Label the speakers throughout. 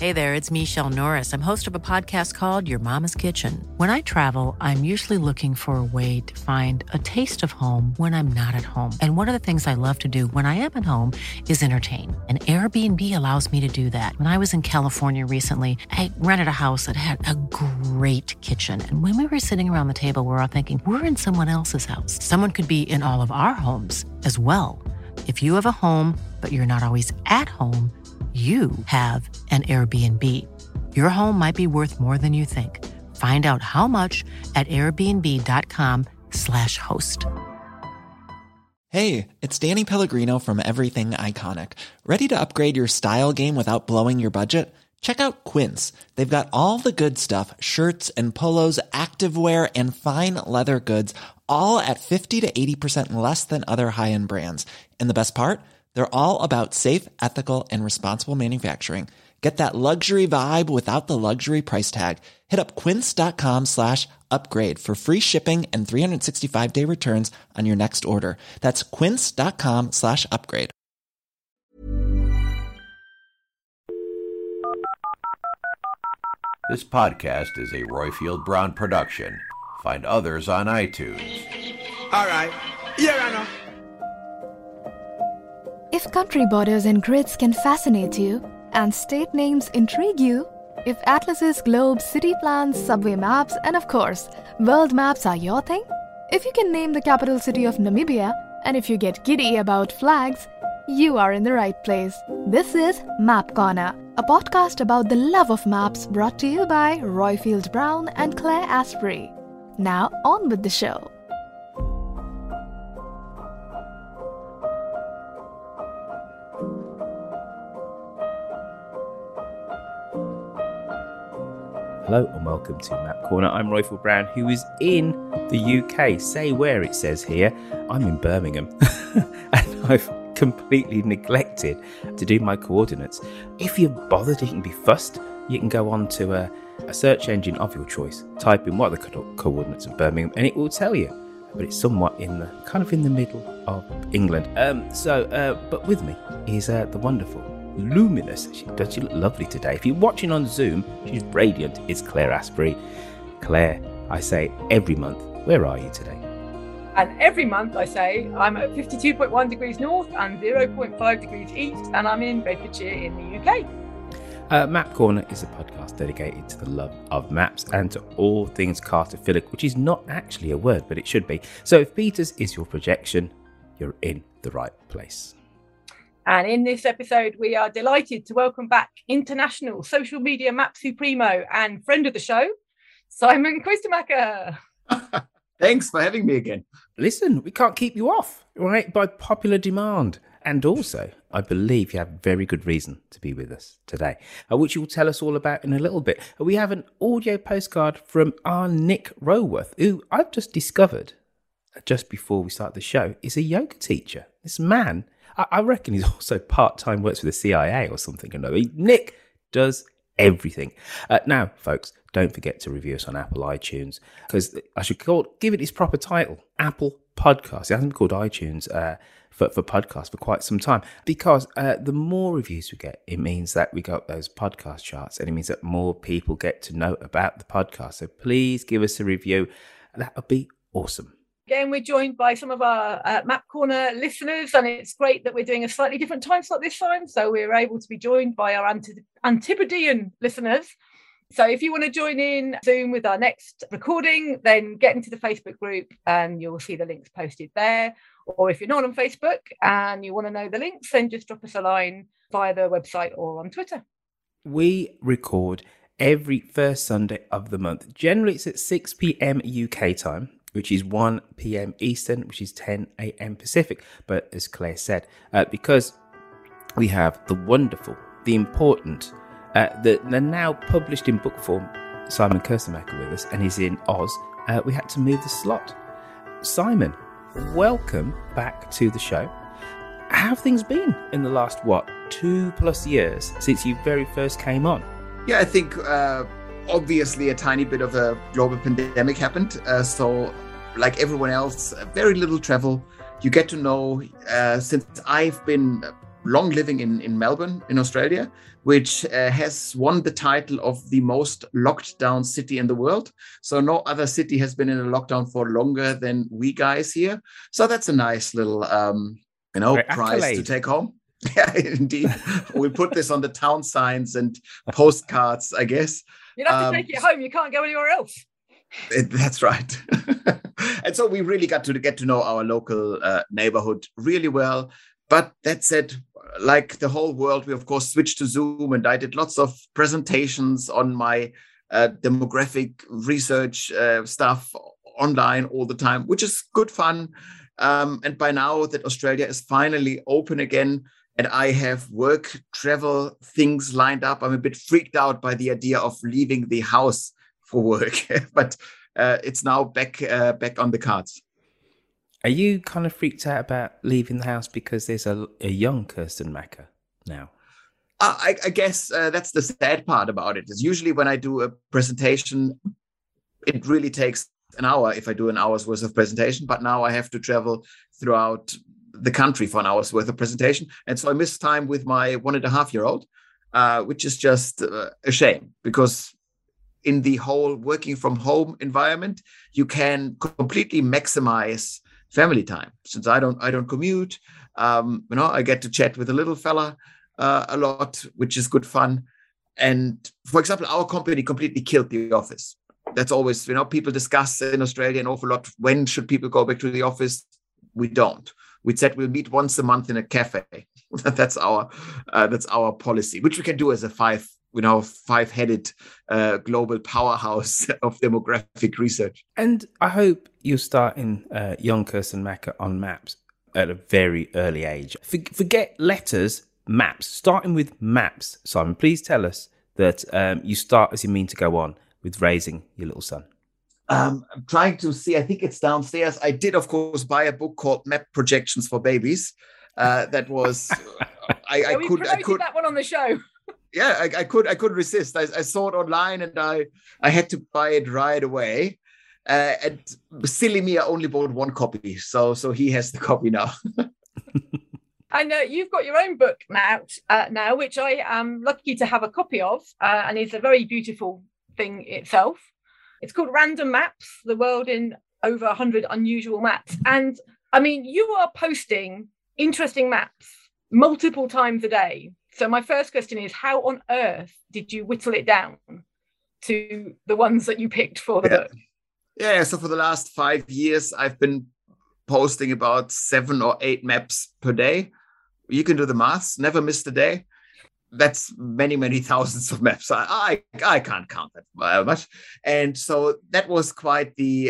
Speaker 1: Hey there, it's Michelle Norris. I'm host of a podcast called Your Mama's Kitchen. When I travel, I'm usually looking for a way to find a taste of home when I'm not at home. And one of the things I love to do when I am at home is entertain. And Airbnb allows me to do that. When I was in California recently, I rented a house that had a great kitchen. And when we were sitting around the table, we were all thinking, we're in someone else's house. Someone could be in all of our homes as well. If you have a home, but you're not always at home, you have an Airbnb. Your home might be worth more than you think. Find out how much at airbnb.com/host.
Speaker 2: Hey, it's Danny Pellegrino from Everything Iconic. Ready to upgrade your style game without blowing your budget? Check out Quince. They've got all the good stuff, shirts and polos, activewear, and fine leather goods, all at 50 to 80% less than other high-end brands. And the best part? They're all about safe, ethical, and responsible manufacturing. Get that luxury vibe without the luxury price tag. Hit up quince.com/upgrade for free shipping and 365-day returns on your next order. That's quince.com/upgrade.
Speaker 3: This podcast is a Royfield Brown production. Find others on iTunes.
Speaker 4: All right. Yeah, I know.
Speaker 5: If country borders and grids can fascinate you, and state names intrigue you, if atlases, globes, city plans, subway maps, and of course, world maps are your thing, if you can name the capital city of Namibia, and if you get giddy about flags, you are in the right place. This is Map Corner, a podcast about the love of maps brought to you by Royfield Brown and Claire Asprey. Now, on with the show.
Speaker 6: Hello and welcome to Map Corner. I'm Royfield Brown, who is in the UK. Say where, it says here. I'm in Birmingham. And I've completely neglected to do my coordinates. If you're bothered, you can be fussed. You can go on to a search engine of your choice. Type in what are the coordinates of Birmingham and it will tell you. But it's somewhat in the middle of England. But with me is the wonderful, luminous, she look lovely today. If you're watching on Zoom, she's radiant. It's Claire Asprey. Claire, I say every month, where are you today?
Speaker 7: And every month I say I'm at 52.1 degrees north and 0.5 degrees east, and I'm in Bedfordshire in the UK.
Speaker 6: Map Corner is a podcast dedicated to the love of maps and to all things cartophilic, which is not actually a word, but it should be. So if Peters is your projection, you're in the right place.
Speaker 7: And in this episode, we are delighted to welcome back international social media map supremo and friend of the show, Simon Quistermacher.
Speaker 4: Thanks for having me again.
Speaker 6: Listen, we can't keep you off, right, by popular demand. And also, I believe you have very good reason to be with us today, which you will tell us all about in a little bit. We have an audio postcard from our Nick Roworth, who I've just discovered, just before we start the show, is a yoga teacher. This man, I reckon he's also part-time, works for the CIA or something. Nick does everything. Now, folks, don't forget to review us on Apple iTunes, because I should give it its proper title, Apple Podcast. It hasn't been called iTunes for podcasts for quite some time, because the more reviews we get, it means that we got those podcast charts, and it means that more people get to know about the podcast. So please give us a review. That would be awesome.
Speaker 7: Again, we're joined by some of our Map Corner listeners, and it's great that we're doing a slightly different time slot this time. So we're able to be joined by our Antipodean listeners. So if you want to join in Zoom with our next recording, then get into the Facebook group and you'll see the links posted there. Or if you're not on Facebook and you want to know the links, then just drop us a line via the website or on Twitter.
Speaker 6: We record every first Sunday of the month. Generally, it's at 6 p.m. UK time, which is 1 p.m. Eastern, which is 10 a.m. Pacific. But as Claire said, because we have the wonderful, the important, the now published in book form, Simon Quistermacher with us, and he's in Oz, we had to move the slot. Simon, welcome back to the show. How have things been in the last, 2+ years since you very first came on?
Speaker 4: Yeah, I think obviously a tiny bit of a global pandemic happened. So like everyone else, very little travel. You get to know, since I've been long living in Melbourne, in Australia, which has won the title of the most locked down city in the world. So no other city has been in a lockdown for longer than we guys here. So that's a nice little, prize to take home. Yeah, indeed. We'll put this on the town signs and postcards, I guess.
Speaker 7: You'd have to take it home. You can't go anywhere else.
Speaker 4: That's right. And so we really got to get to know our local neighborhood really well. But that said, like the whole world, we of course switched to Zoom, and I did lots of presentations on my demographic research stuff online all the time, which is good fun. And by now that Australia is finally open again, and I have work, travel, things lined up, I'm a bit freaked out by the idea of leaving the house for work, but it's now back on the cards.
Speaker 6: Are you kind of freaked out about leaving the house because there's a young Kirsten Macker now?
Speaker 4: I guess that's the sad part about it. Is usually when I do a presentation, it really takes an hour if I do an hour's worth of presentation. But now I have to travel throughout the country for an hour's worth of presentation. And so I miss time with my 1.5-year-old, which is just a shame, because in the whole working from home environment, you can completely maximize family time. Since I don't commute, I get to chat with the little fella a lot, which is good fun. And for example, our company completely killed the office. That's always, people discuss in Australia an awful lot. When should people go back to the office? We don't. We said we'll meet once a month in a cafe. That's our policy, which we can do as a five-headed global powerhouse of demographic research.
Speaker 6: And I hope you're starting young Kirsten Macker on maps at a very early age. Forget letters, maps. Starting with maps, Simon, please tell us that you start as you mean to go on with raising your little son.
Speaker 4: I'm trying to see. I think it's downstairs. I did, of course, buy a book called Map Projections for Babies. That was I could
Speaker 7: that one on the show.
Speaker 4: Yeah, I could resist. I saw it online and I had to buy it right away. And silly me, I only bought one copy, so he has the copy now.
Speaker 7: And you've got your own book now, which I am lucky to have a copy of, and it's a very beautiful thing itself. It's called Random Maps: The World in Over 100 Unusual Maps. And I mean, you are posting interesting maps multiple times a day. So my first question is, how on earth did you whittle it down to the ones that you picked for the book?
Speaker 4: Yeah, so for the last 5 years, I've been posting about 7 or 8 maps per day. You can do the maths, never missed a day. That's many, many thousands of maps. I can't count that much. And so that was quite the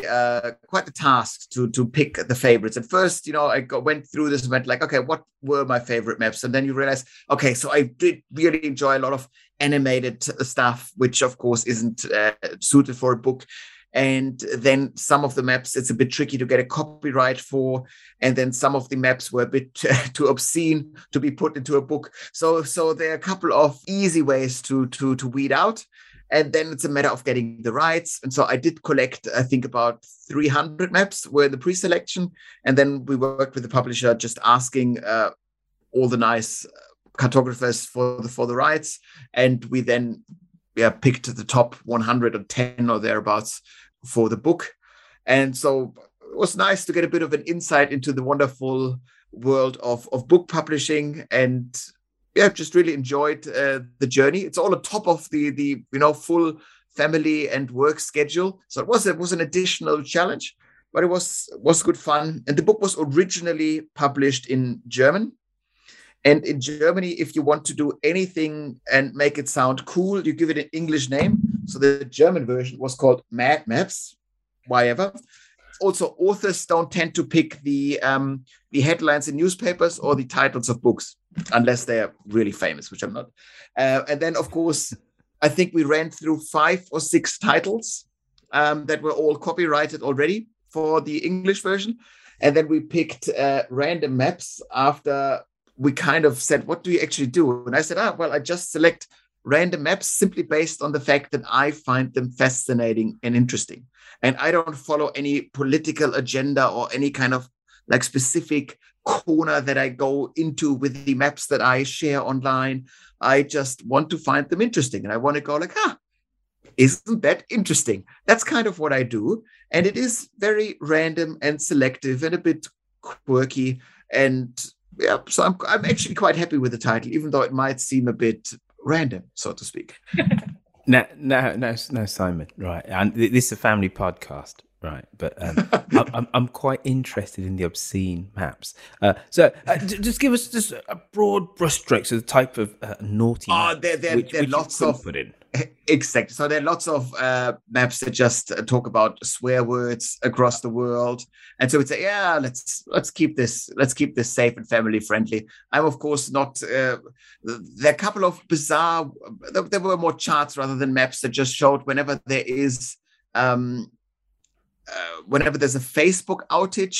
Speaker 4: task to pick the favorites. At first, I went through this and went like, okay, what were my favorite maps? And then you realize, okay, so I did really enjoy a lot of animated stuff, which of course isn't suited for a book. And then some of the maps, it's a bit tricky to get a copyright for. And then some of the maps were a bit too obscene to be put into a book. So there are a couple of easy ways to weed out. And then it's a matter of getting the rights. And so I did collect, I think, about 300 maps were in the pre-selection. And then we worked with the publisher just asking all the nice cartographers for the rights. And we then picked the top 110 or thereabouts for the book. And so it was nice to get a bit of an insight into the wonderful world of book publishing, and just really enjoyed the journey. It's all on top of the full family and work schedule. So it was an additional challenge, but it was good fun. And the book was originally published in German. And in Germany, if you want to do anything and make it sound cool, you give it an English name. So the German version was called Mad Maps, why ever. Also, authors don't tend to pick the headlines in newspapers or the titles of books, unless they're really famous, which I'm not. And then, of course, I think we ran through 5 or 6 titles that were all copyrighted already for the English version. And then we picked Random Maps after we kind of said, what do you actually do? And I said, I just select random maps simply based on the fact that I find them fascinating and interesting. And I don't follow any political agenda or any kind of like specific corner that I go into with the maps that I share online. I just want to find them interesting. And I want to go like, isn't that interesting? That's kind of what I do. And it is very random and selective and a bit quirky. And yeah, so I'm actually quite happy with the title, even though it might seem a bit random, so to speak.
Speaker 6: No, Simon. Right, and this is a family podcast, right? But I'm quite interested in the obscene maps. So just give us just a broad brushstrokes of the type of naughty.
Speaker 4: There are lots of
Speaker 6: put in.
Speaker 4: Exactly. So there are lots of maps that just talk about swear words across the world, and so we'd say, yeah, let's keep this safe and family friendly. I'm of course not. There are a couple of bizarre. There were more charts rather than maps that just showed whenever there is, whenever there's a Facebook outage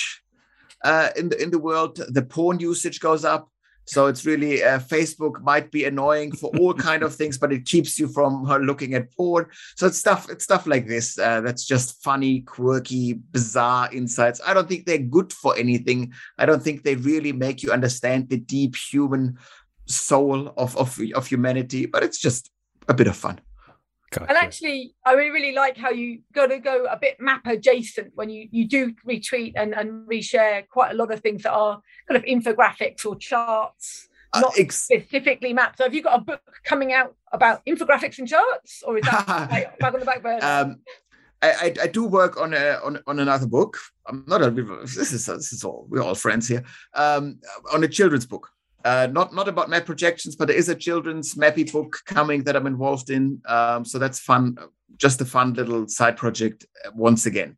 Speaker 4: in the world, the porn usage goes up. So it's really Facebook might be annoying for all kind of things, but it keeps you from looking at porn. So it's stuff like this. That's just funny, quirky, bizarre insights. I don't think they're good for anything. I don't think they really make you understand the deep human soul of humanity. But it's just a bit of fun.
Speaker 6: Gotcha.
Speaker 7: And actually, I really like how you got to go a bit map adjacent when you do retweet and reshare quite a lot of things that are kind of infographics or charts, not specifically maps. So have you got a book coming out about infographics and charts, or is that back on the back burner?
Speaker 4: I do work on another book. I'm not a. This is all. We're all friends here. On a children's book. Not about map projections, but there is a children's mappy book coming that I'm involved in. So that's fun, just a fun little side project once again.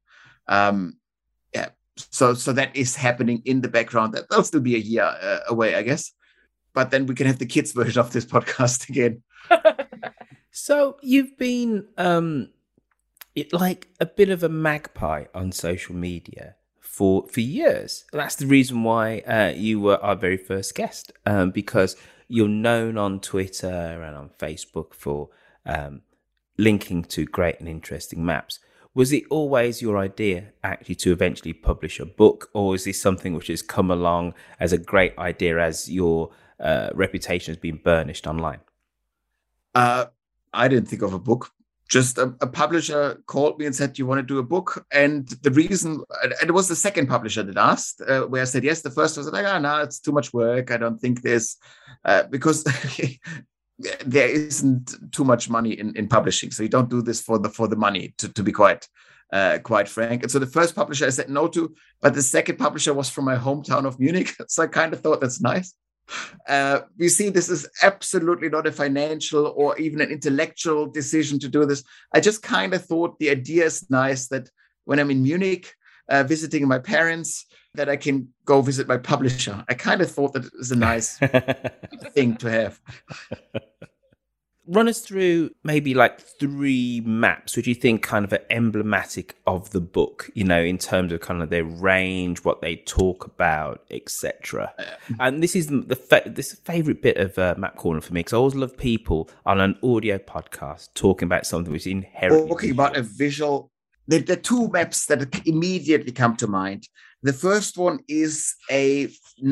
Speaker 4: Yeah. So that is happening in the background. That'll still be a year away, I guess. But then we can have the kids' version of this podcast again.
Speaker 6: So you've been like a bit of a magpie on social media for years. That's the reason why you were our very first guest, because you're known on Twitter and on Facebook for linking to great and interesting maps. Was it always your idea actually to eventually publish a book, or is this something which has come along as a great idea as your reputation has been burnished online?
Speaker 4: I didn't think of a book. Just a publisher called me and said, "Do you want to do a book?" And the reason, and it was the second publisher that asked, where I said yes. The first was like, no, it's too much work. I don't think there's, because there isn't too much money in publishing. So you don't do this for the money, to be quite frank. And so the first publisher I said no to, but the second publisher was from my hometown of Munich. So I kind of thought that's nice. You see, this is absolutely not a financial or even an intellectual decision to do this. I just kind of thought the idea is nice that when I'm in Munich visiting my parents, that I can go visit my publisher. I kind of thought that it was a nice thing to have.
Speaker 6: Run us through maybe like 3 maps which you think kind of are emblematic of the book, you know, in terms of kind of their range, what they talk about, etc. And this is this favorite bit of Map Corner for me, because I always love people on an audio podcast talking about something which is inherently
Speaker 4: talking about a visual. The 2 maps that immediately come to mind. The first one is a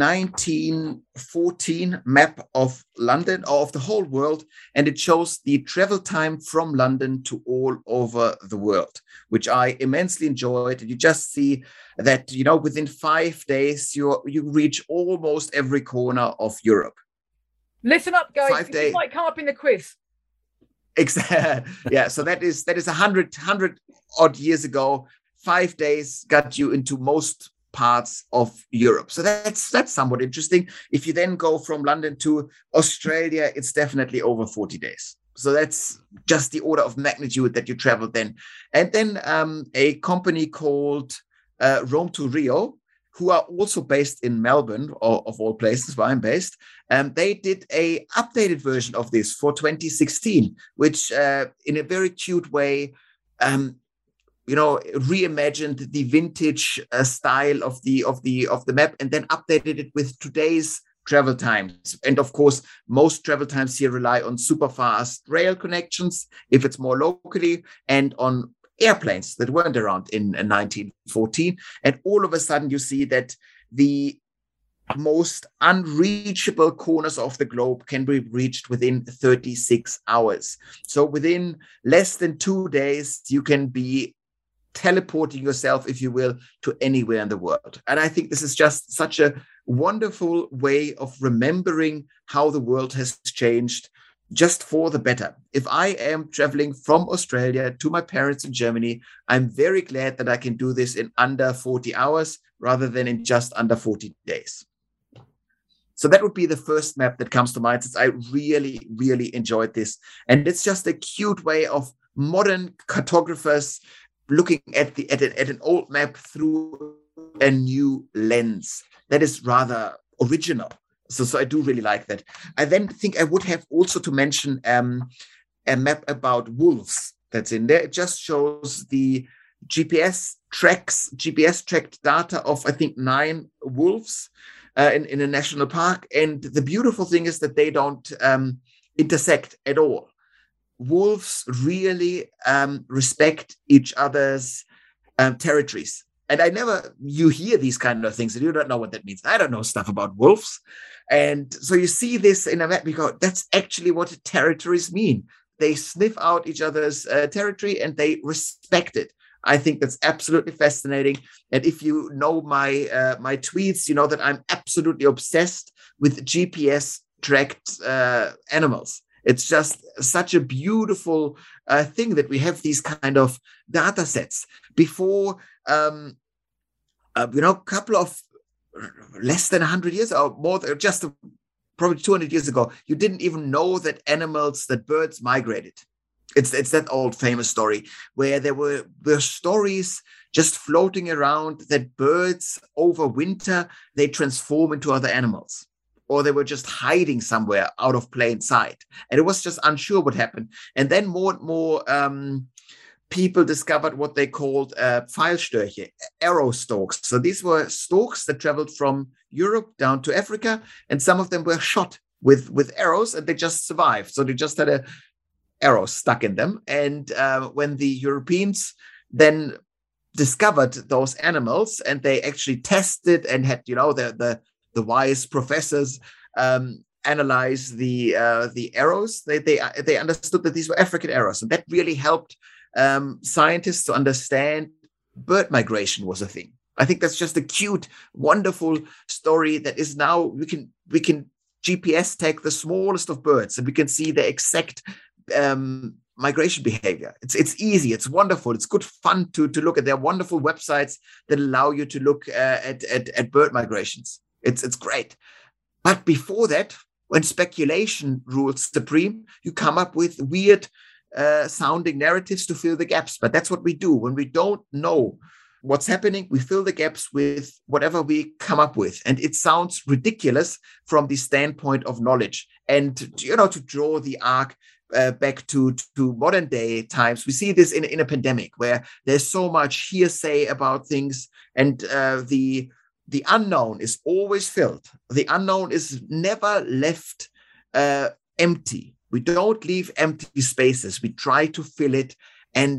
Speaker 4: 1914 map of London, or of the whole world, and it shows the travel time from London to all over the world, which I immensely enjoyed. And you just see that, you know, within 5 days, you reach almost every corner of Europe.
Speaker 7: Listen up, guys.
Speaker 4: 5 days.
Speaker 7: This might come up in the quiz.
Speaker 4: Exactly. Yeah. So that is 100 odd years ago. 5 days got you into most parts of Europe. So that's somewhat interesting. If you then go from London to Australia, it's definitely over 40 days. So that's just the order of magnitude that you traveled then. And then a company called Rome to Rio, who are also based in Melbourne, or of all places where I'm based, they did a updated version of this for 2016, which in a very cute way, reimagined the vintage style of the map, and then updated it with today's travel times. And of course, most travel times here rely on super fast rail connections, if it's more locally, and on airplanes that weren't around in 1914. And all of a sudden you see that the most unreachable corners of the globe can be reached within 36 hours. So within less than 2 days, you can be teleporting yourself, if you will, to anywhere in the world. And I think this is just such a wonderful way of remembering how the world has changed just for the better. If I am traveling from Australia to my parents in Germany, I'm very glad that I can do this in under 40 hours rather than in just under 40 days. So that would be the first map that comes to mind, since I really, really enjoyed this. And it's just a cute way of modern cartographers looking at an old map through a new lens. That is rather original. So I do really like that. I then think I would have also to mention a map about wolves that's in there. It just shows the GPS tracked data of, I think, 9 wolves in a national park. And the beautiful thing is that they don't intersect at all. Wolves really respect each other's territories. And you hear these kind of things and you don't know what that means. I don't know stuff about wolves. And so you see this in a map, you go, that's actually what territories mean. They sniff out each other's territory and they respect it. I think that's absolutely fascinating. And if you know my my tweets, you know that I'm absolutely obsessed with GPS tracked animals. It's just such a beautiful thing that we have these kind of data sets. Before, a couple of less than 100 years or more, just probably 200 years ago, you didn't even know that birds migrated. It's that old famous story where there were stories just floating around that birds over winter, they transform into other animals, or they were just hiding somewhere out of plain sight. And it was just unsure what happened. And then more and more people discovered what they called Pfeilstörche, arrow storks. So these were storks that traveled from Europe down to Africa, and some of them were shot with arrows, and they just survived. So they just had a arrow stuck in them. And when the Europeans then discovered those animals, and they actually tested and had, the wise professors analyze the arrows, they understood that these were African arrows, and that really helped scientists to understand bird migration was a thing. I think that's just a cute, wonderful story that is now we can GPS tag the smallest of birds, and we can see the exact migration behavior. It's easy, it's wonderful, it's good fun to look at. There are wonderful websites that allow you to look at bird migrations. It's great. But before that, when speculation rules supreme, you come up with weird sounding narratives to fill the gaps. But that's what we do. When we don't know what's happening, we fill the gaps with whatever we come up with. And it sounds ridiculous from the standpoint of knowledge. And, to draw the arc back to modern day times, we see this in a pandemic where there's so much hearsay about things, and the unknown is always filled. The unknown is never left empty. We don't leave empty spaces. We try to fill it, and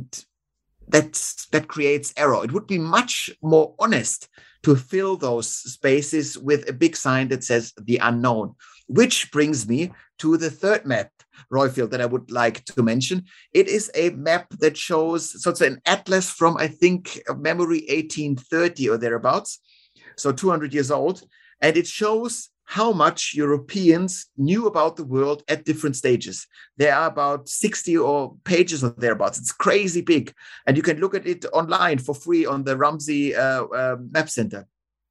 Speaker 4: that creates error. It would be much more honest to fill those spaces with a big sign that says the unknown, which brings me to the third map, Roifield, that I would like to mention. It is a map that shows, so it's an atlas from, I think, memory 1830 or thereabouts, so 200 years old, and it shows how much Europeans knew about the world at different stages. There are about 60 or pages or thereabouts. It's crazy big. And you can look at it online for free on the Ramsey Map Center.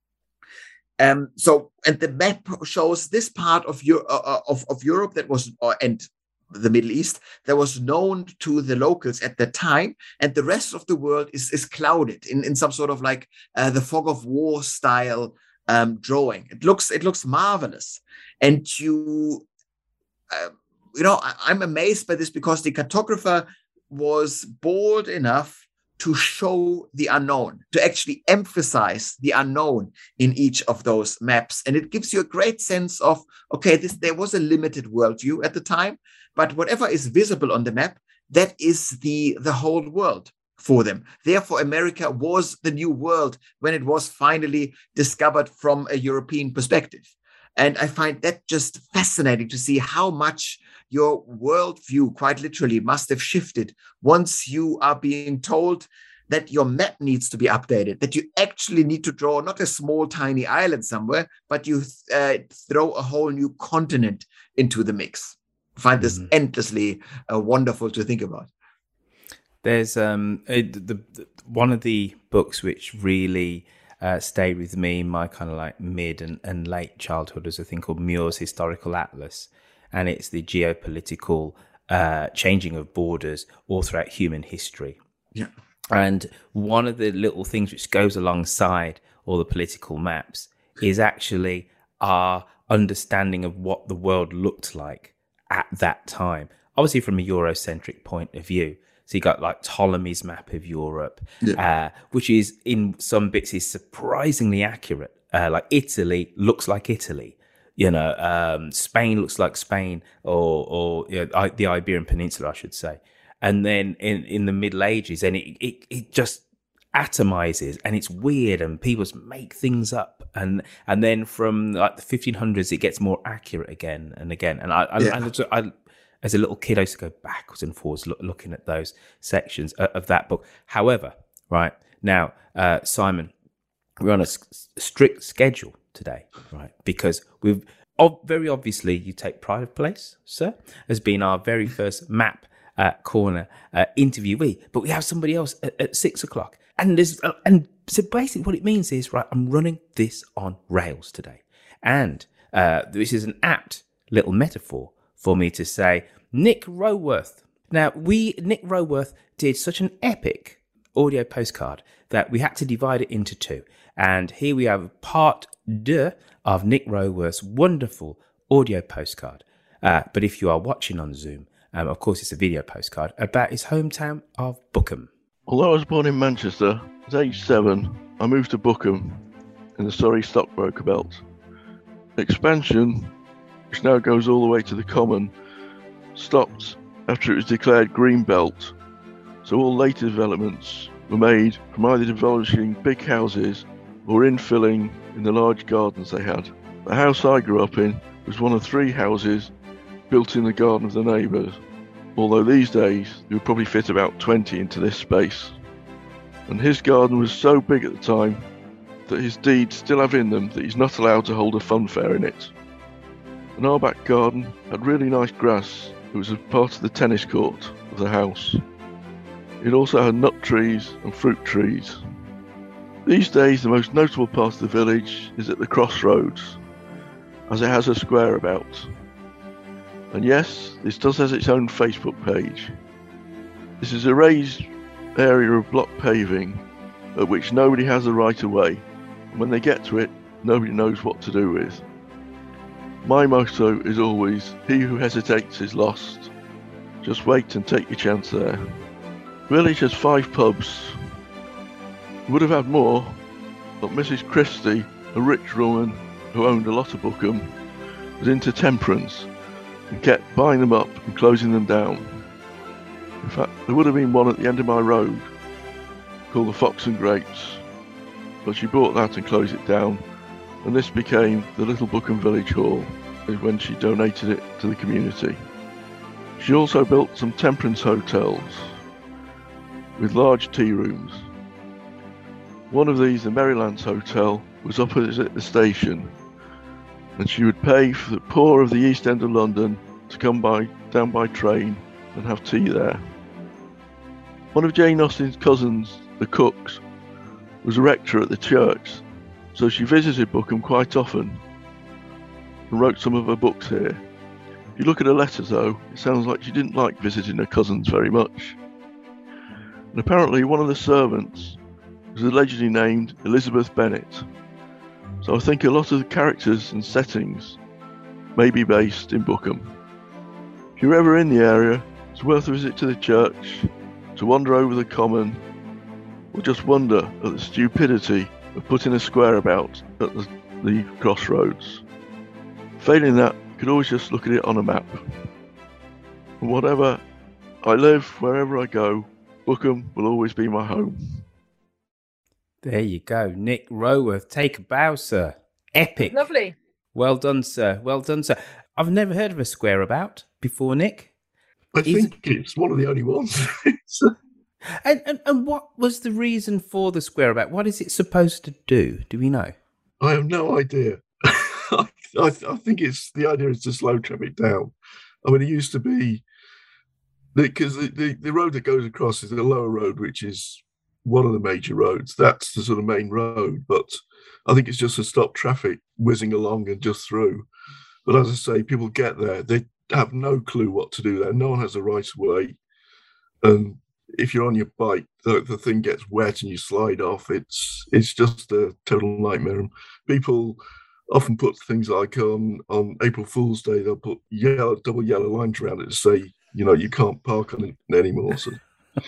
Speaker 4: And the map shows this part of Europe that was, and the Middle East, that was known to the locals at the time. And the rest of the world is clouded in some sort of like the fog of war style drawing. It looks marvelous, and I'm amazed by this because the cartographer was bold enough to show the unknown, to actually emphasize the unknown in each of those maps, and it gives you a great sense of, okay, there was a limited worldview at the time, but whatever is visible on the map, that is the whole world. for them. Therefore, America was the new world when it was finally discovered from a European perspective. And I find that just fascinating to see how much your worldview, quite literally, must have shifted once you are being told that your map needs to be updated, that you actually need to draw not a small, tiny island somewhere, but you throw a whole new continent into the mix. I find this endlessly wonderful to think about.
Speaker 6: There's one of the books which really stayed with me in my kind of like mid and late childhood is a thing called Muir's Historical Atlas, and it's the geopolitical changing of borders all throughout human history.
Speaker 4: Yeah.
Speaker 6: And one of the little things which goes alongside all the political maps is actually our understanding of what the world looked like at that time, obviously from a Eurocentric point of view. So you got like Ptolemy's map of Europe, which is in some bits is surprisingly accurate. Like Italy looks like Italy, Spain looks like Spain, or the Iberian Peninsula, I should say. And then in the Middle Ages, and it just atomizes, and it's weird, and people make things up, and then from like the 1500s, it gets more accurate again and again. And I as a little kid, I used to go backwards and forwards looking at those sections of that book. However, right now, Simon, we're on a strict schedule today, right? Because we've very obviously you take pride of place, sir, as being our very first map corner interviewee, but we have somebody else at 6 o'clock, and so basically what it means is, right, I'm running this on rails today, and this is an apt little metaphor for me to say Nick Roworth. Now, Nick Roworth did such an epic audio postcard that we had to divide it into two, and here we have part 2 of Nick Roworth's wonderful audio postcard. But if you are watching on Zoom, of course, it's a video postcard about his hometown of Bookham.
Speaker 8: Although I was born in Manchester, at age 7, I moved to Bookham in the Surrey Stockbroker Belt. Expansion, which now goes all the way to the Common, stopped after it was declared Green Belt, so all later developments were made from either demolishing big houses or infilling in the large gardens they had. The house I grew up in was one of 3 houses built in the garden of the neighbours, although these days there would probably fit about 20 into this space. And his garden was so big at the time that his deeds still have in them that he's not allowed to hold a fun fair in it. And our back garden had really nice grass that was a part of the tennis court of the house. It also had nut trees and fruit trees. These days the most notable part of the village is at the crossroads, as it has a square about. And yes, this does have its own Facebook page. This is a raised area of block paving at which nobody has a right of way, and when they get to it, nobody knows what to do with. My motto is always, he who hesitates is lost. Just wait and take your chance there. The village has 5 pubs. Would have had more, but Mrs. Christie, a rich woman who owned a lot of Bookham, was into temperance and kept buying them up and closing them down. In fact, there would have been one at the end of my road called the Fox and Grapes, but she bought that and closed it down, and this became the Little Bookham Village Hall when she donated it to the community. She also built some temperance hotels with large tea rooms. One of these, the Merrylands Hotel, was opposite the station, and she would pay for the poor of the East End of London to come down by train and have tea there. One of Jane Austen's cousins, the Cooks, was a rector at the church, so she visited Bookham quite often and wrote some of her books here. If you look at her letters though, it sounds like she didn't like visiting her cousins very much. And apparently one of the servants was allegedly named Elizabeth Bennet. So I think a lot of the characters and settings may be based in Bookham. If you're ever in the area, it's worth a visit to the church, to wander over the common, or just wonder at the stupidity of putting a square about at the crossroads. Failing that, you could always just look at it on a map. And whatever I live, wherever I go, Bookham will always be my home.
Speaker 6: There you go. Nick Roworth, take a bow, sir. Epic.
Speaker 7: Lovely.
Speaker 6: Well done, sir. Well done, sir. I've never heard of a square about before, Nick.
Speaker 9: I think it's one of the only ones.
Speaker 6: And what was the reason for the square about? What is it supposed to do? Do we know?
Speaker 9: I have no idea. I think the idea is to slow traffic down. I mean, it used to be, because the road that goes across is the lower road, which is one of the major roads. That's the sort of main road. But I think it's just to stop traffic whizzing along and just through. But as I say, people get there, they have no clue what to do there. No one has a right of way. And if you're on your bike, the thing gets wet and you slide off. It's just a total nightmare. And people often put things like on April Fool's Day, they'll put double yellow lines around it to say, you can't park on it anymore. So.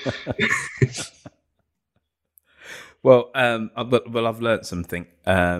Speaker 6: Well, I've learnt something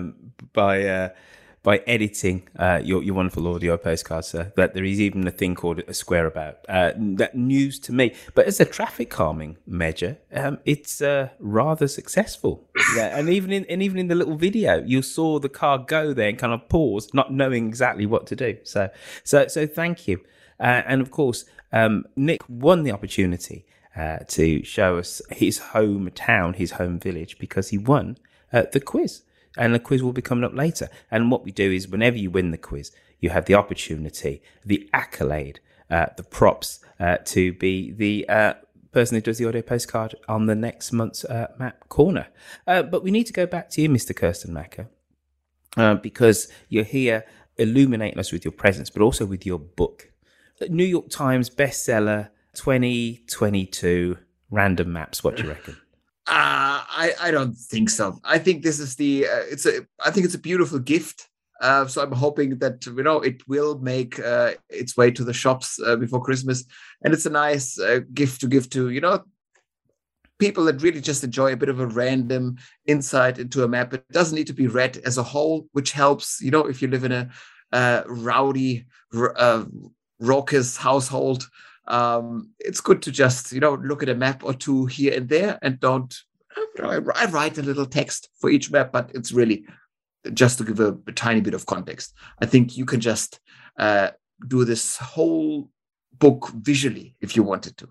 Speaker 6: by editing your wonderful audio postcards, sir, that there is even a thing called a square about. That news to me. But as a traffic calming measure, it's rather successful. Yeah, and even in the little video, you saw the car go there and kind of pause, not knowing exactly what to do. So thank you. And of course, Nick won the opportunity to show us his hometown, his home village, because he won the quiz. And the quiz will be coming up later. And what we do is whenever you win the quiz, you have the opportunity, the accolade, the props to be the person who does the audio postcard on the next month's Map Corner. But we need to go back to you, Mr. Kirstenmacher, because you're here illuminating us with your presence, but also with your book. New York Times bestseller 2022, Random Maps. What do you reckon?
Speaker 4: I don't think so. I think this is I think it's a beautiful gift. So I'm hoping that it will make its way to the shops before Christmas, and it's a nice gift to give to people that really just enjoy a bit of a random insight into a map. It doesn't need to be read as a whole, which helps. If you live in a rowdy, raucous household. It's good to just, look at a map or two here and there and I write a little text for each map, but it's really just to give a tiny bit of context. I think you can just do this whole book visually if you wanted to.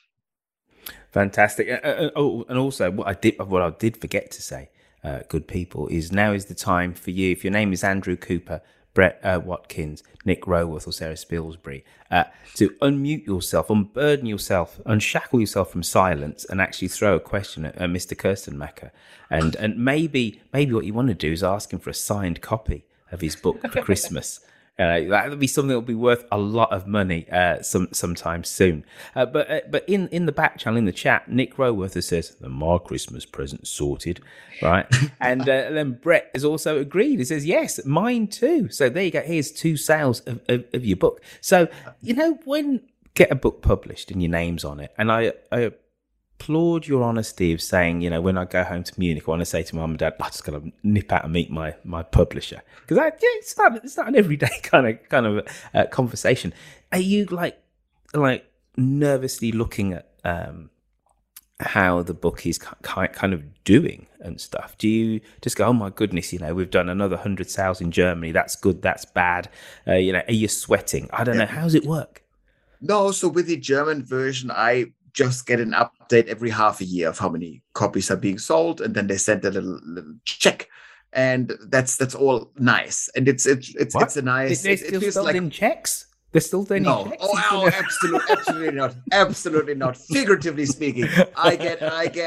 Speaker 6: Fantastic. And also what I did forget to say, good people, is now is the time for you. If your name is Andrew Cooper, Brett Watkins, Nick Roworth or Sarah Spilsbury, to unmute yourself, unburden yourself, unshackle yourself from silence and actually throw a question at Mr. Kirstenmacher. And maybe what you want to do is ask him for a signed copy of his book for Christmas. That would be something that will be worth a lot of money sometime soon. But in the back channel, in the chat, Nick Roworth says, my Christmas present sorted, right? And then Brett has also agreed. He says, yes, mine too. So there you go. Here's 2 sales of your book. So, when get a book published and your name's on it, and I applaud your honesty of saying, when I go home to Munich, I want to say to Mum and Dad, I just got to nip out and meet my publisher, because it's not an everyday kind of conversation. Are you like nervously looking at how the book is kind of doing and stuff? Do you just go, oh my goodness, we've done another 100 sales in Germany, that's good, that's bad, are you sweating? I don't know, how does it work?
Speaker 4: No, so with the German version, I just get an update every half a year of how many copies are being sold, and then they send a little check, and that's all nice. And it's a nice.
Speaker 6: They're still sold in checks. They're still doing checks.
Speaker 4: Oh, absolutely not. Figuratively speaking, I get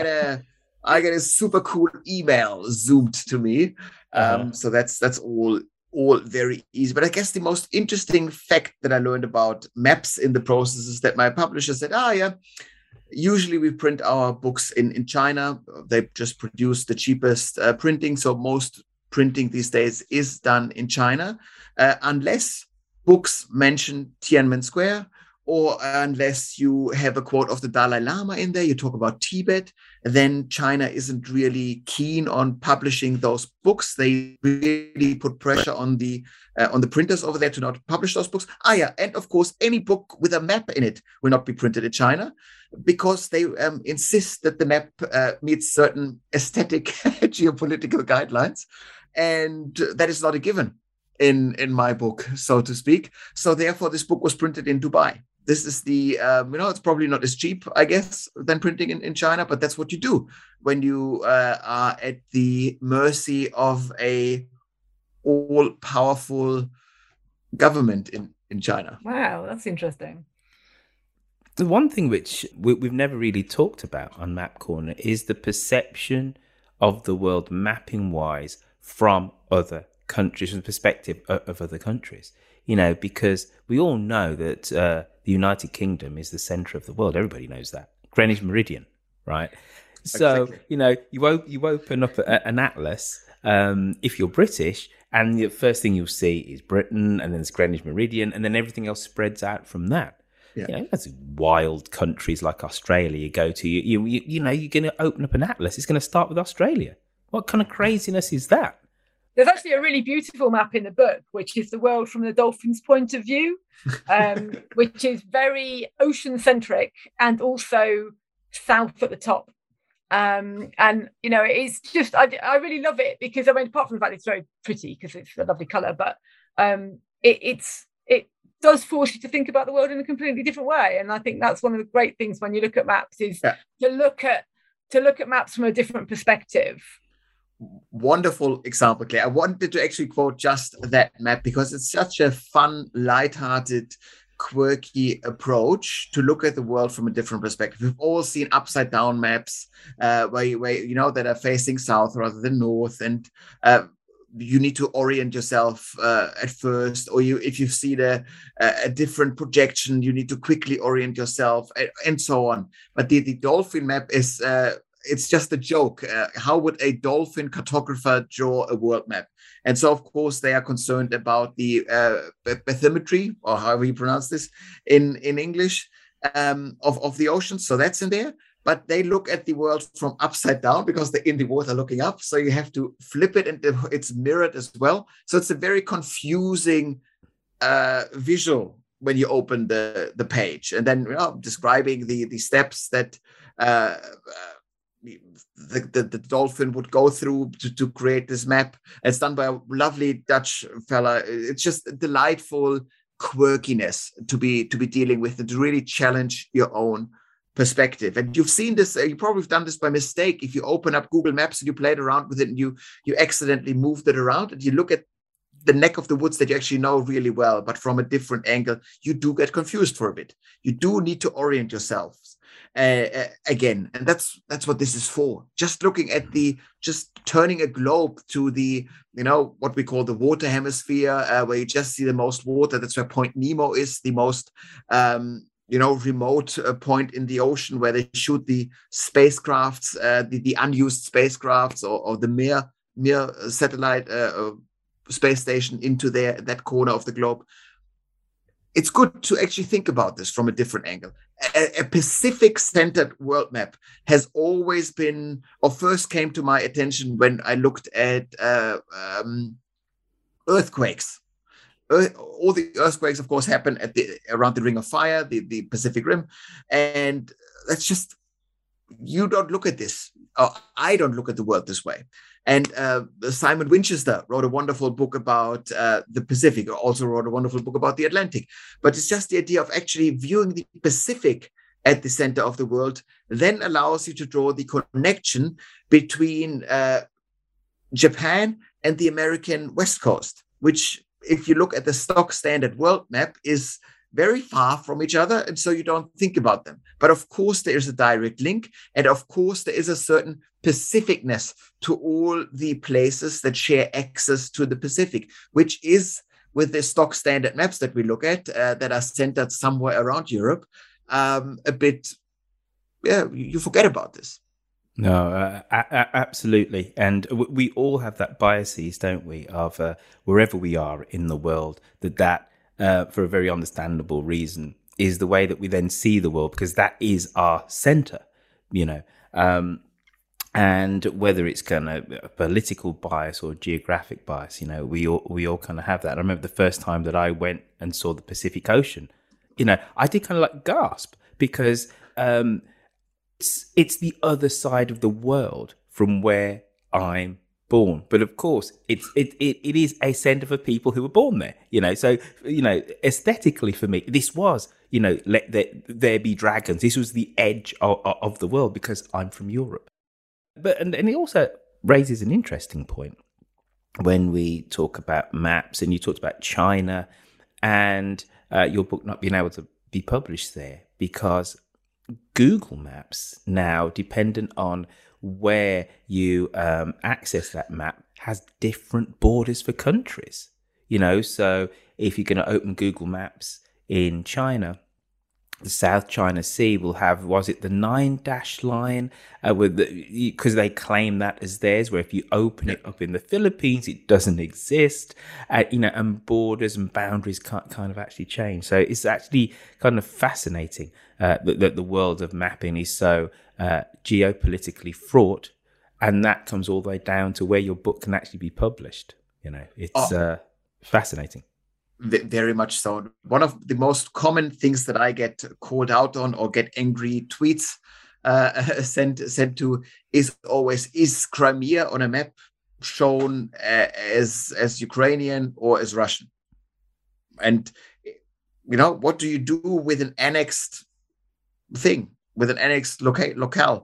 Speaker 4: a super cool email zoomed to me. So that's all very easy. But I guess the most interesting fact that I learned about maps in the process is that my publisher said, usually we print our books in China. They just produce the cheapest printing. So most printing these days is done in China, unless books mention Tiananmen Square or unless you have a quote of the Dalai Lama in there, you talk about Tibet, then China isn't really keen on publishing those books. They really put pressure on the printers over there to not publish those books. And of course, any book with a map in it will not be printed in China, because they insist that the map meets certain aesthetic geopolitical guidelines, and that is not a given in my book, so to speak. So therefore, this book was printed in Dubai. This is the, it's probably not as cheap, I guess, than printing in China, but that's what you do when you are at the mercy of a all-powerful government in China.
Speaker 7: Wow, that's interesting.
Speaker 6: The one thing which we've never really talked about on Map Corner is the perception of the world mapping-wise from other countries, from the perspective of other countries. Because we all know that the United Kingdom is the centre of the world. Everybody knows that. Greenwich Meridian, right? So, exactly. You open up an atlas, if you're British, and the first thing you'll see is Britain, and then it's Greenwich Meridian, and then everything else spreads out from that. Yeah. That's wild countries like Australia you go to. You're going to open up an atlas. It's going to start with Australia. What kind of craziness is that?
Speaker 7: There's actually a really beautiful map in the book, which is the world from the dolphin's point of view, which is very ocean-centric and also south at the top. It's just, I really love it because, apart from the fact it's very pretty because it's a lovely colour, but it does force you to think about the world in a completely different way. And I think that's one of the great things when you look at maps is to look at maps from a different perspective.
Speaker 4: Wonderful example, Claire. I wanted to actually quote just that map because it's such a fun, lighthearted, quirky approach to look at the world from a different perspective. We've all seen upside down maps where that are facing south rather than north, and you need to orient yourself at first, or if you've seen a different projection, you need to quickly orient yourself, and so on. But the dolphin map is it's just a joke. How would a dolphin cartographer draw a world map? And so, of course, they are concerned about the bathymetry, or however you pronounce this in English, of the ocean. So that's in there. But they look at the world from upside down because they're in the water looking up. So you have to flip it, and it's mirrored as well. So it's a very confusing visual when you open the page, and then describing the steps that the dolphin would go through to create this map. It's done by a lovely Dutch fella. It's just a delightful quirkiness to be dealing with, and to really challenge your own perspective. And you've seen this, you probably have done this by mistake. If you open up Google Maps and you played around with it and you accidentally moved it around, and you look at the neck of the woods that you actually know really well, but from a different angle, you do get confused for a bit. You do need to orient yourselves again. And that's what this is for. Just looking at just turning a globe to the, what we call the water hemisphere, where you just see the most water. That's where Point Nemo is, the most, remote point in the ocean, where they shoot the spacecrafts, the unused spacecrafts, or the Mir satellite space station into that corner of the globe. It's good to actually think about this from a different angle. A Pacific-centered world map has always been, or first came to my attention when I looked at earthquakes. All the earthquakes, of course, happen around the Ring of Fire, the Pacific Rim, and that's just, you don't look at this. I don't look at the world this way. And Simon Winchester wrote a wonderful book about the Pacific, also wrote a wonderful book about the Atlantic. But it's just the idea of actually viewing the Pacific at the center of the world then allows you to draw the connection between Japan and the American West Coast, which, if you look at the stock standard world map, is very far from each other, and so you don't think about them. But of course, there is a direct link, and of course, there is a certain Pacificness to all the places that share access to the Pacific, which is, with the stock standard maps that we look at that are centered somewhere around Europe, a bit, you forget about this.
Speaker 6: No, absolutely. And we all have that biases, don't we, of wherever we are in the world, that for a very understandable reason, is the way that we then see the world, because that is our center, and whether it's kind of a political bias or geographic bias, we all kind of have that. I remember the first time that I went and saw the Pacific Ocean, I did kind of like gasp, because it's the other side of the world from where I'm born. But of course, it is a center for people who were born there. So aesthetically for me, this was let there be dragons. This was the edge of the world, because I'm from Europe. But and it also raises an interesting point when we talk about maps, and you talked about China and your book not being able to be published there because Google Maps now, dependent on where you access that map, has different borders for countries. So if you're going to open Google Maps in China, the South China Sea will have, was it the 9-dash line? Because they claim that as theirs, where if you open it up in the Philippines, it doesn't exist. And borders and boundaries can't kind of actually change. So it's actually kind of fascinating that the world of mapping is so geopolitically fraught. And that comes all the way down to where your book can actually be published. It's fascinating.
Speaker 4: Very much so. One of the most common things that I get called out on or get angry tweets sent to is always, is Crimea on a map shown as Ukrainian or as Russian? And, what do you do with an annexed thing, with an annexed locale?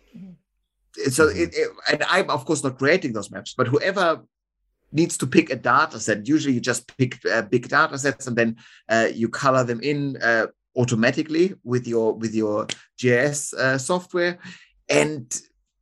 Speaker 4: So, and I'm, of course, not creating those maps, but whoever needs to pick a data set. Usually you just pick big data sets and then you color them in automatically with your GIS software. And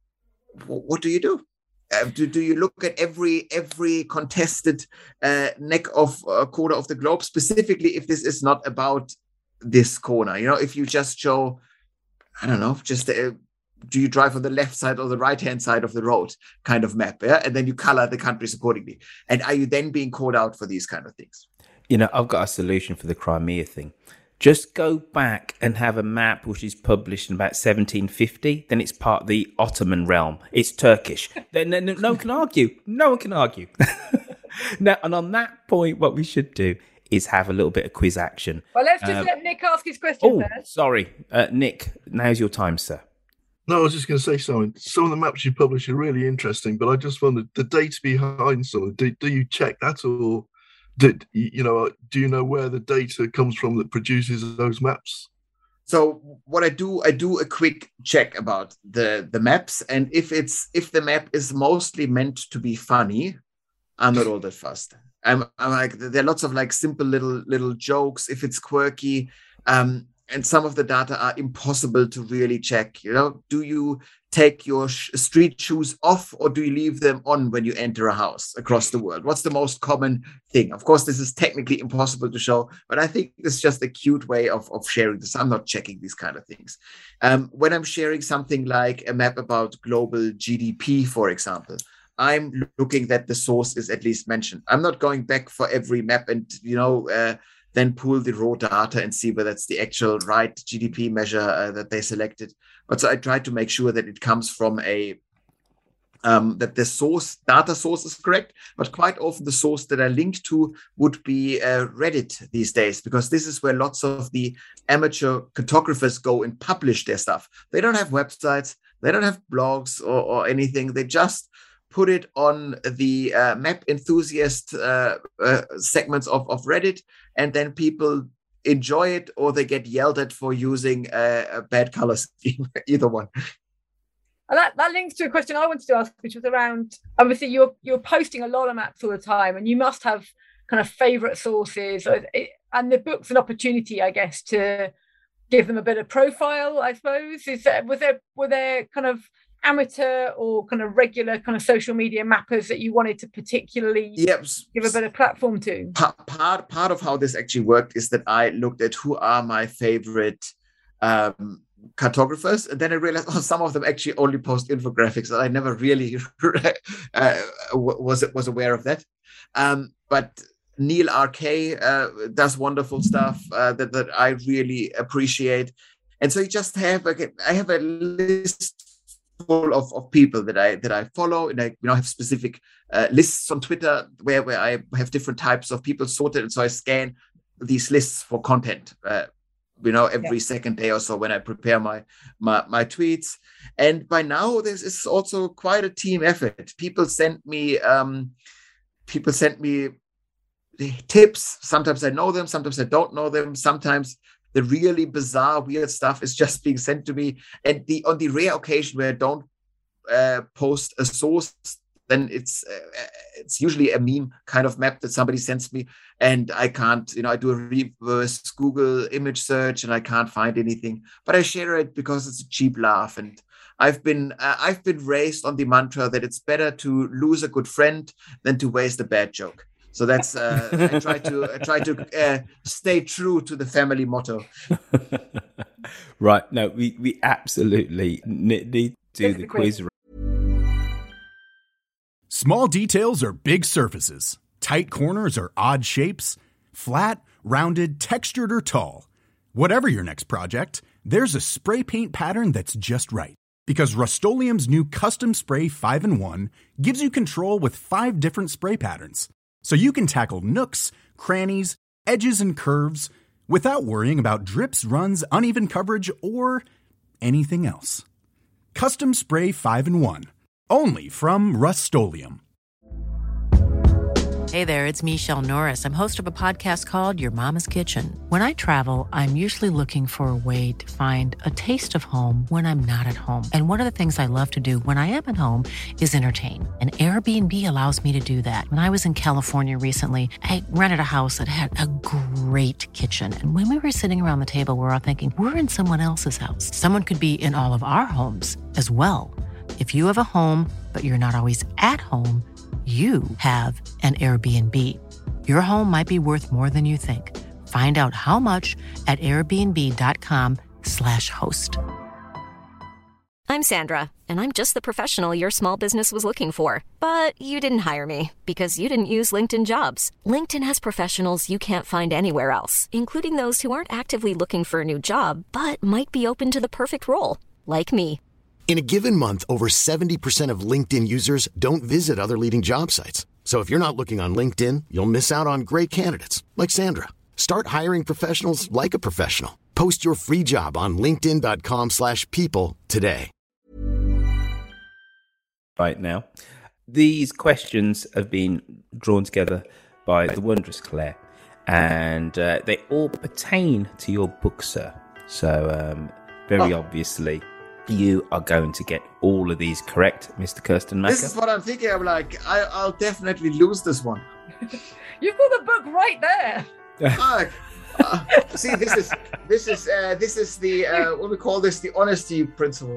Speaker 4: what do you do? Do you look at every contested neck of corner of the globe, specifically if this is not about this corner? If you just show, I don't know, just do you drive on the left side or the right-hand side of the road kind of map, yeah? And then you color the countries accordingly. And are you then being called out for these kind of things?
Speaker 6: I've got a solution for the Crimea thing. Just go back and have a map which is published in about 1750. Then it's part of the Ottoman realm. It's Turkish. Then no one can argue. No one can argue. Now, and on that point, what we should do is have a little bit of quiz action.
Speaker 7: Well, let's just let Nick ask his question first.
Speaker 6: Sorry. Nick, now's your time, sir.
Speaker 9: No, I was just going to say something. Some of the maps you publish are really interesting, but I just wondered the data behind some of them. Do you check that, or do you know where the data comes from that produces those maps?
Speaker 4: So what I do a quick check about the maps, and if the map is mostly meant to be funny, I'm not all that fussed. I'm like, there are lots of like simple little jokes. If it's quirky, and some of the data are impossible to really check. Do you take your street shoes off, or do you leave them on when you enter a house across the world? What's the most common thing? Of course, this is technically impossible to show, but I think it's just a cute way of sharing this. I'm not checking these kind of things. When I'm sharing something like a map about global GDP, for example, I'm looking that the source is at least mentioned. I'm not going back for every map and, then pull the raw data and see whether it's the actual right GDP measure that they selected. But so I try to make sure that it comes from that the data source is correct. But quite often the source that I link to would be Reddit these days, because this is where lots of the amateur cartographers go and publish their stuff. They don't have websites, they don't have blogs or anything. They just put it on the map enthusiast segments of Reddit, and then people enjoy it, or they get yelled at for using a bad color scheme, either one.
Speaker 7: And that links to a question I wanted to ask, which was around, obviously you're posting a lot of maps all the time, and you must have kind of favorite sources, and the book's an opportunity, I guess, to give them a bit of profile, I suppose. Were there kind of amateur or kind of regular kind of social media mappers that you wanted to particularly give a bit of platform to?
Speaker 4: Part of how this actually worked is that I looked at who are my favorite cartographers, and then I realized some of them actually only post infographics, and I never really was aware of that. But Neil RK does wonderful stuff that I really appreciate. And so you just have I have a list full of people that I follow, and I have specific lists on Twitter where I have different types of people sorted, and so I scan these lists for content. Every second day or so when I prepare my tweets. And by now, this is also quite a team effort. People send me tips. Sometimes I know them, sometimes I don't know them. Sometimes the really bizarre, weird stuff is just being sent to me. And on the rare occasion where I don't post a source, then it's usually a meme kind of map that somebody sends me, and I can't, I do a reverse Google image search and I can't find anything, but I share it because it's a cheap laugh. And I've been raised on the mantra that it's better to lose a good friend than to waste a bad joke. So that's I try to stay true to the family motto.
Speaker 6: Right. No, we absolutely need to do the quiz.
Speaker 10: Small details are big surfaces. Tight corners are odd shapes. Flat, rounded, textured, or tall. Whatever your next project, there's a spray paint pattern that's just right. Because Rust-Oleum's new Custom Spray 5-in-1 gives you control with 5 different spray patterns. So you can tackle nooks, crannies, edges, and curves without worrying about drips, runs, uneven coverage, or anything else. Custom Spray 5-in-1. Only from Rust-Oleum.
Speaker 1: Hey there, it's Michelle Norris. I'm host of a podcast called Your Mama's Kitchen. When I travel, I'm usually looking for a way to find a taste of home when I'm not at home. And one of the things I love to do when I am at home is entertain. And Airbnb allows me to do that. When I was in California recently, I rented a house that had a great kitchen. And when we were sitting around the table, we're all thinking, we're in someone else's house. Someone could be in all of our homes as well. If you have a home, but you're not always at home, you have an Airbnb. Your home might be worth more than you think. Find out how much at airbnb.com/host.
Speaker 11: I'm Sandra, and I'm just the professional your small business was looking for. But you didn't hire me because you didn't use LinkedIn Jobs. LinkedIn has professionals you can't find anywhere else, including those who aren't actively looking for a new job, but might be open to the perfect role, like me.
Speaker 12: In a given month, over 70% of LinkedIn users don't visit other leading job sites. So if you're not looking on LinkedIn, you'll miss out on great candidates like Sandra. Start hiring professionals like a professional. Post your free job on linkedin.com/people today.
Speaker 6: Right now, these questions have been drawn together by the wondrous Claire, and they all pertain to your book, sir. So very obviously, you are going to get all of these correct, Mr. Kirstenmacher.
Speaker 4: This is what I'm thinking. I'm like, I'll definitely lose this one.
Speaker 7: You've got the book right there.
Speaker 4: See, this is the what we call this, the honesty principle.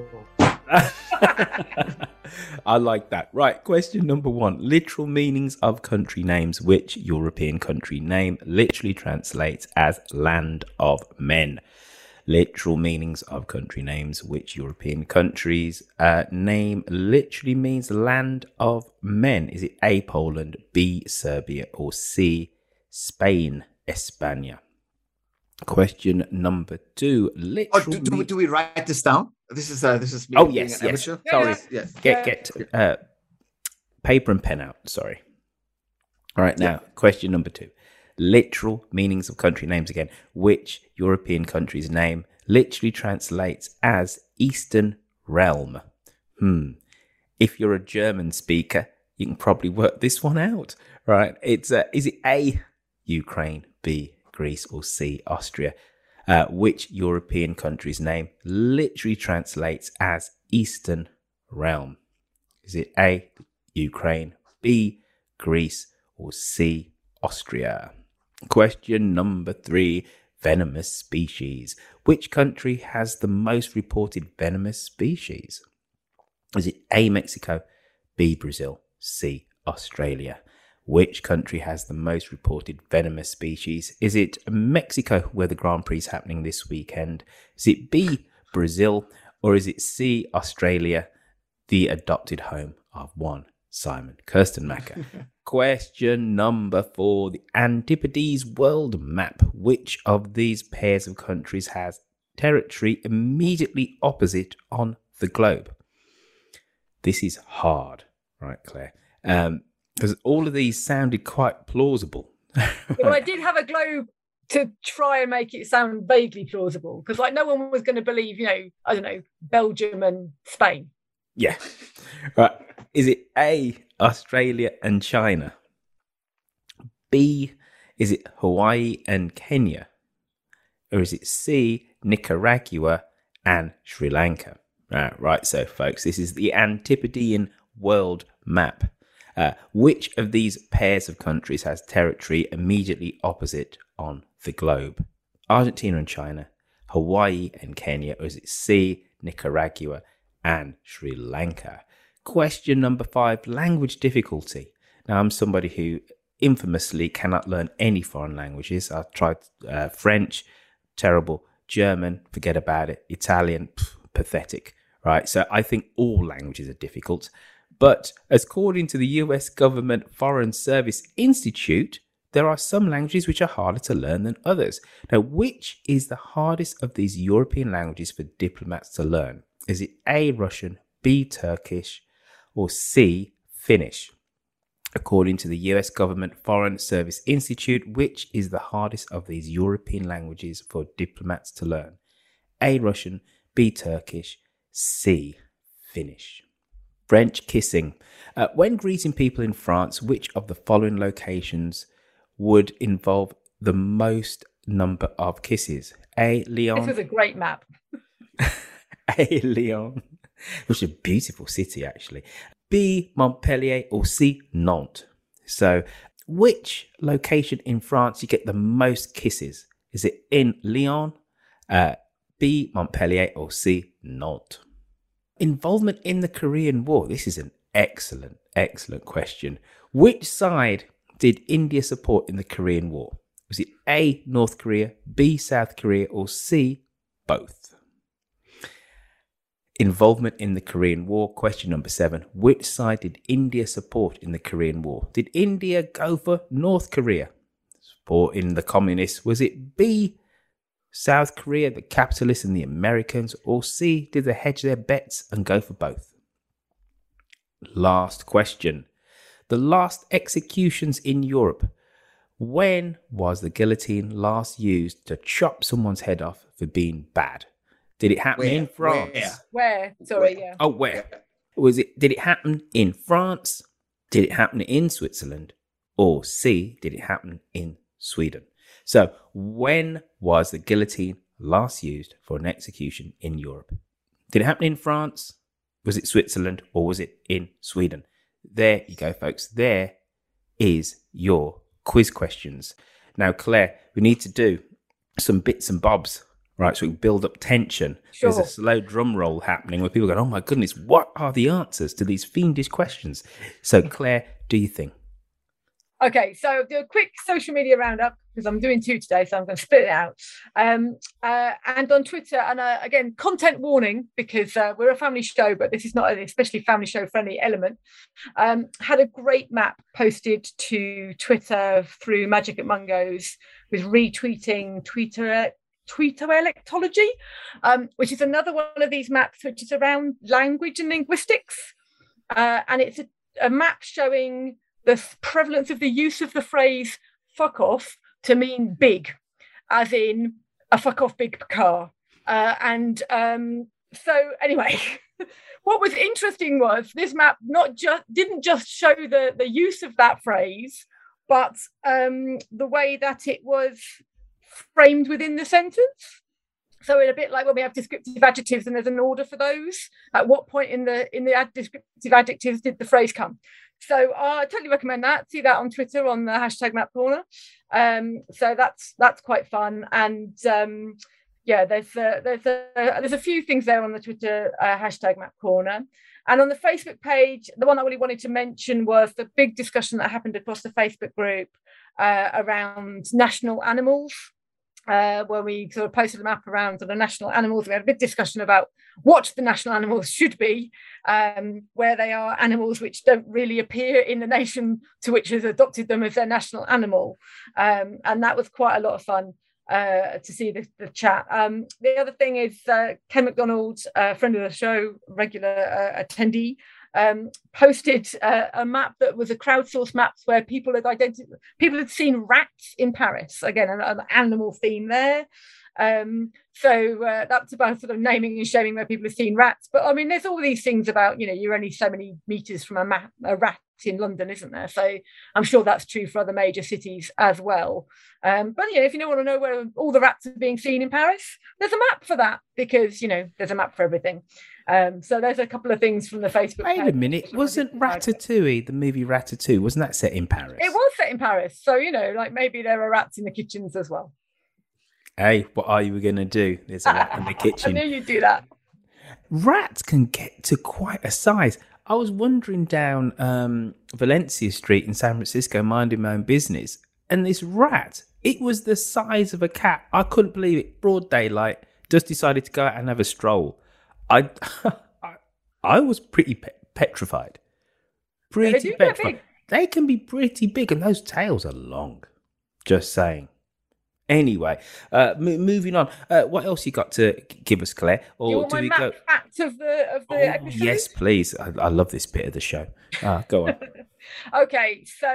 Speaker 6: I like that. Right, question number 1. Literal meanings of country names. Which European country name literally translates as land of men? Literal meanings of country names. Which European country's name literally means land of men? Is it A, Poland, B, Serbia, or C, Spain, España? Question number 2. Literal
Speaker 4: do we write this down? This is me.
Speaker 6: Oh yes. Sorry.
Speaker 4: Yes.
Speaker 6: Get paper and pen out. Sorry. All right, now question number 2. Literal meanings of country names again. Which European country's name literally translates as Eastern Realm? If you're a German speaker, you can probably work this one out, right? It's is it A, Ukraine, B, Greece, or C, Austria? Which European country's name literally translates as Eastern Realm? Is it A, Ukraine, B, Greece, or C, Austria? Question number 3. Venomous species. Which country has the most reported venomous species? Is it A, Mexico, B, Brazil, C, Australia? Which country has the most reported venomous species? Is it Mexico, where the Grand Prix is happening this weekend? Is it B, Brazil? Or is it C, Australia, the adopted home of one Simon Kirstenmacher? Question number 4, the Antipodes world map. Which of these pairs of countries has territory immediately opposite on the globe? This is hard, right, Claire? Because all of these sounded quite plausible.
Speaker 7: Well, I did have a globe to try and make it sound vaguely plausible, because like no one was going to believe, I don't know, Belgium and Spain.
Speaker 6: Yeah. Right. Is it A, Australia and China? B, is it Hawaii and Kenya? Or is it C, Nicaragua and Sri Lanka? Right, so folks, this is the Antipodean world map. Which of these pairs of countries has territory immediately opposite on the globe? Argentina and China, Hawaii and Kenya, or is it C, Nicaragua and Sri Lanka? Question number 5, language difficulty. Now, I'm somebody who infamously cannot learn any foreign languages. I've tried French, terrible. German, forget about it. Italian, pathetic. Right, so I think all languages are difficult. But according to the US Government Foreign Service Institute, there are some languages which are harder to learn than others. Now, which is the hardest of these European languages for diplomats to learn? Is it A, Russian, B, Turkish, or C, Finnish? According to the US Government Foreign Service Institute, which is the hardest of these European languages for diplomats to learn? A, Russian, B, Turkish, C, Finnish. French kissing. When greeting people in France, which of the following locations would involve the most number of kisses? A, Lyon.
Speaker 7: This was a great map.
Speaker 6: A, Lyon, which is a beautiful city, actually. B, Montpellier, or C, Nantes. So, which location in France you get the most kisses? Is it in Lyon, B, Montpellier, or C, Nantes? Involvement in the Korean War. This is an excellent question. Which side did India support in the Korean War? Was it A, North Korea, B, South Korea, or C, both? Involvement in the Korean War. Question number 7. Which side did India support in the Korean War? Did India go for North Korea, supporting the communists? Was it B, South Korea, the capitalists and the Americans, or C, did they hedge their bets and go for both? Last question. The last executions in Europe. When was the guillotine last used to chop someone's head off for being bad? Did it happen in France?
Speaker 7: Where? Sorry, yeah.
Speaker 6: Oh, where? Did it happen in France? Did it happen in Switzerland? Or C, did it happen in Sweden? So, when was the guillotine last used for an execution in Europe? Did it happen in France? Was it Switzerland? Or was it in Sweden? There you go, folks. There is your quiz questions. Now, Claire, we need to do some bits and bobs, right? So we can build up tension.
Speaker 7: Sure.
Speaker 6: There's a slow drum roll happening where people go, oh my goodness, what are the answers to these fiendish questions? So, Claire, do you think?
Speaker 7: Okay, so do a quick social media roundup because I'm doing 2 today, so I'm going to split it out. And on Twitter, and again, content warning because we're a family show, but this is not an especially family show friendly element. Had a great map posted to Twitter through Magic at Mungo's with retweeting Tweetoelectology, which is another one of these maps which is around language and linguistics. And it's a map showing the prevalence of the use of the phrase fuck off to mean big, as in a fuck off big car. So anyway, what was interesting was this map didn't just show the use of that phrase, but the way that it was framed within the sentence. So in a bit like when we have descriptive adjectives and there's an order for those, at what point in the descriptive adjectives did the phrase come? So I totally recommend that. See that on Twitter on the hashtag Map Corner. So that's quite fun. And there's a few things there on the Twitter hashtag Map Corner. And on the Facebook page, the one I really wanted to mention was the big discussion that happened across the Facebook group around national animals. when we sort of posted a map around the national animals. We had a big discussion about what the national animals should be, where they are animals which don't really appear in the nation to which has adopted them as their national animal. And that was quite a lot of fun to see the chat. The other thing is Ken McDonald, friend of the show, regular attendee, posted a map that was a crowdsourced map where people had seen rats in Paris. Again, an animal theme there. So that's about sort of naming and shaming where people have seen rats. But I mean, there's all these things about, you're only so many meters from a rat in London, isn't there? So I'm sure that's true for other major cities as well. But if you don't want to know where all the rats are being seen in Paris, there's a map for that, because there's a map for everything. So there's a couple of things from the Facebook page.
Speaker 6: Wait a minute, wasn't Ratatouille, the movie Ratatouille, wasn't that set in Paris?
Speaker 7: It was set in Paris. So, maybe there are rats in the kitchens as well.
Speaker 6: Hey, what are you going to do? There's a rat in the kitchen.
Speaker 7: I knew you'd do that.
Speaker 6: Rats can get to quite a size. I was wandering down Valencia Street in San Francisco, minding my own business, and this rat, it was the size of a cat. I couldn't believe it. Broad daylight, just decided to go out and have a stroll. I was pretty petrified. Pretty petrified. They can be pretty big, and those tails are long. Just saying. Anyway, moving on. What else you got to give us, Claire? Or
Speaker 7: you want my map fact of the episode?
Speaker 6: Yes, please. I love this bit of the show. Go on.
Speaker 7: Okay, so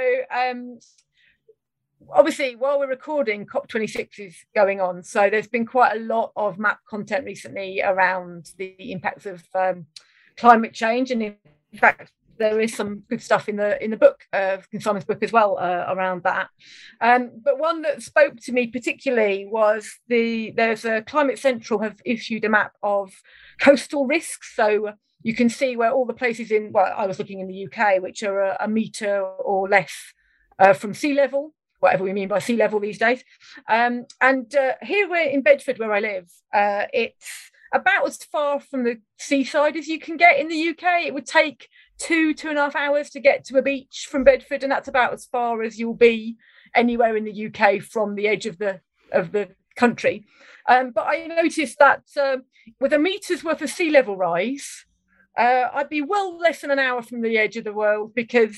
Speaker 7: obviously, while we're recording, COP26 is going on. So there's been quite a lot of map content recently around the impacts of climate change, and in fact, there is some good stuff in the book, in Simon's book as well, around that. But one that spoke to me particularly was there's a Climate Central have issued a map of coastal risks. So you can see where all the places I was looking in the UK, which are a metre or less from sea level, whatever we mean by sea level these days. And here we're in Bedford, where I live. It's about as far from the seaside as you can get in the UK. It would take 2.5 hours to get to a beach from Bedford, and that's about as far as you'll be anywhere in the UK from the edge of the country. But I noticed that with a metre's worth of sea level rise, I'd be well less than an hour from the edge of the world, because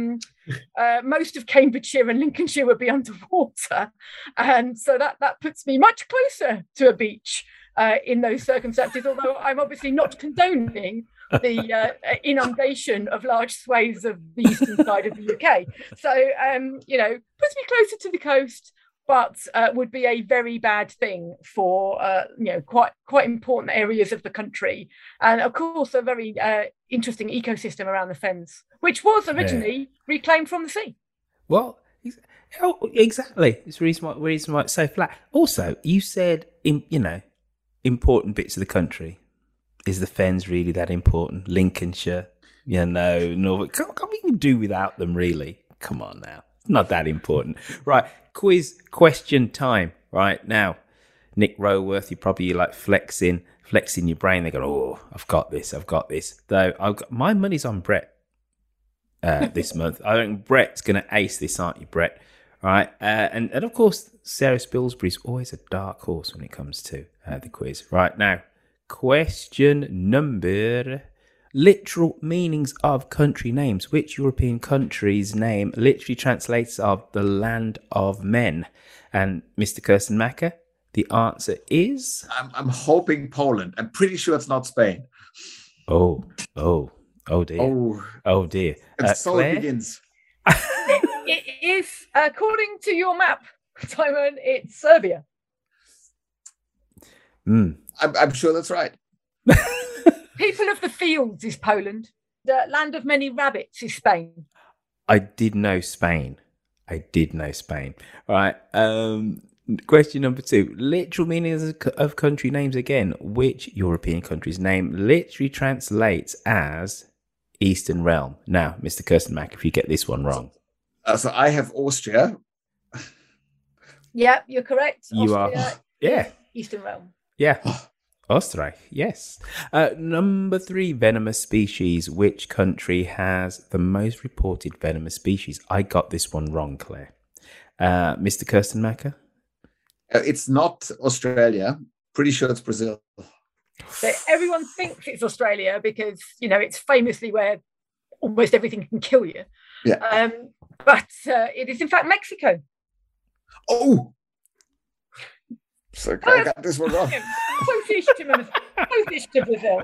Speaker 7: most of Cambridgeshire and Lincolnshire would be underwater, and so that puts me much closer to a beach in those circumstances, although I'm obviously not condoning the inundation of large swathes of the eastern side of the UK. So, puts me closer to the coast, but would be a very bad thing for, quite important areas of the country. And of course, a very interesting ecosystem around the Fens, which was originally reclaimed from the sea.
Speaker 6: Well, exactly. It's the reason why it's so flat. Also, you said, important bits of the country. Is the Fens really that important? Lincolnshire, Norfolk. Can't we do without them, really? Come on now. It's not that important. Right, quiz question time. Right, now, Nick Roworth, you're probably flexing your brain. They go, oh, I've got this. Though, my money's on Brett this month. I think Brett's going to ace this, aren't you, Brett? Right, and of course, Sarah Spilsbury's always a dark horse when it comes to the quiz. Right, now, question number: literal meanings of country names. Which European country's name literally translates of the land of men? And Mr. Kirstenmacher, the answer is...
Speaker 4: I'm hoping Poland. I'm pretty sure it's not Spain.
Speaker 6: Oh dear. Oh dear.
Speaker 4: And so
Speaker 6: Claire?
Speaker 4: it begins.
Speaker 7: It is, according to your map, Simon, it's Serbia.
Speaker 4: I'm sure that's right.
Speaker 7: People of the fields is Poland. The land of many rabbits is Spain.
Speaker 6: I did know Spain. All right. Question number 2. Literal meanings of country names again. Which European country's name literally translates as Eastern Realm? Now, Mr. Kirstenmacher, if you get this one wrong.
Speaker 4: So I have Austria.
Speaker 7: Yeah, you're correct.
Speaker 6: You
Speaker 7: Austria,
Speaker 6: are. Yeah.
Speaker 7: Eastern Realm.
Speaker 6: Yeah. Österreich, yes. Number 3, venomous species. Which country has the most reported venomous species? I got this one wrong, Claire. Mr. Kirstenmacher?
Speaker 4: It's not Australia. Pretty sure it's Brazil.
Speaker 7: So everyone thinks it's Australia because, it's famously where almost everything can kill you.
Speaker 4: Yeah.
Speaker 7: But it is in fact Mexico.
Speaker 4: Oh! So I got this one wrong.
Speaker 7: Close-ish to Brazil.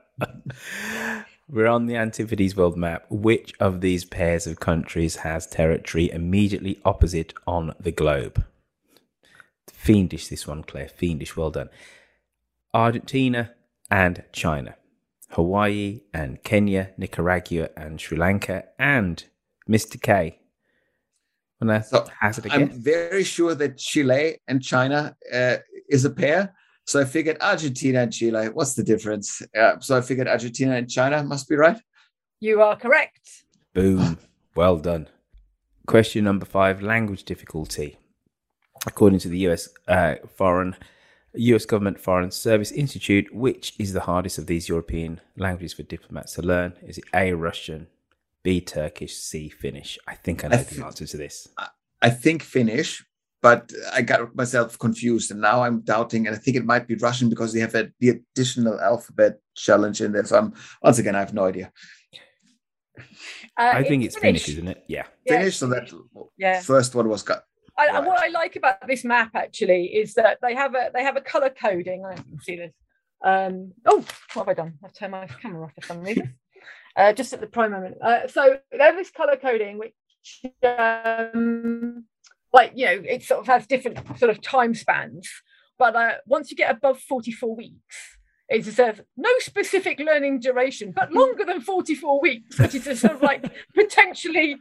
Speaker 6: We're on the Antipodes world map. Which of these pairs of countries has territory immediately opposite on the globe? Fiendish, this one, Claire. Fiendish. Well done. Argentina and China. Hawaii and Kenya, Nicaragua and Sri Lanka, and Mr. K.
Speaker 4: So I'm very sure that Chile and China is a pair. So I figured Argentina and Chile. What's the difference? So I figured Argentina and China must be right.
Speaker 7: You are correct.
Speaker 6: Boom. Well done. Question number 5, language difficulty. According to the US Government Foreign Service Institute, which is the hardest of these European languages for diplomats to learn? Is it A, Russian, B, Turkish, C, Finnish? I think I know the answer to this.
Speaker 4: I think Finnish, but I got myself confused, and now I'm doubting, and I think it might be Russian because they have the additional alphabet challenge in there. So once again, I have no idea.
Speaker 6: I think it's Finnish, isn't it? Yeah.
Speaker 4: Finnish, so that first one was got.
Speaker 7: And what I like about this map actually is that they have a color coding. I can see this. What have I done? I've turned my camera off for some reason. Just at the prime moment. So they have this color coding, which it sort of has different sort of time spans. But once you get above 44 weeks, it says no specific learning duration, but longer than 44 weeks, which is a sort of like potentially,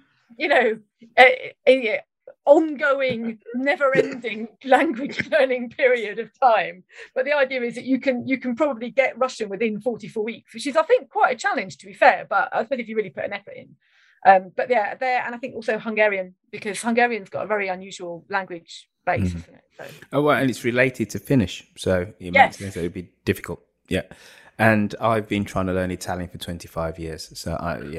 Speaker 7: ongoing, never-ending language learning period of time. But the idea is that you can probably get Russian within 44 weeks, which is, I think, quite a challenge, to be fair. But I suppose if you really put an effort in. But yeah, there, and I think also Hungarian, because Hungarian's got a very unusual language base, isn't it? So.
Speaker 6: Oh, well, and it's related to Finnish, so it makes sense that it would be difficult. Yeah. And I've been trying to learn Italian for 25 years. So,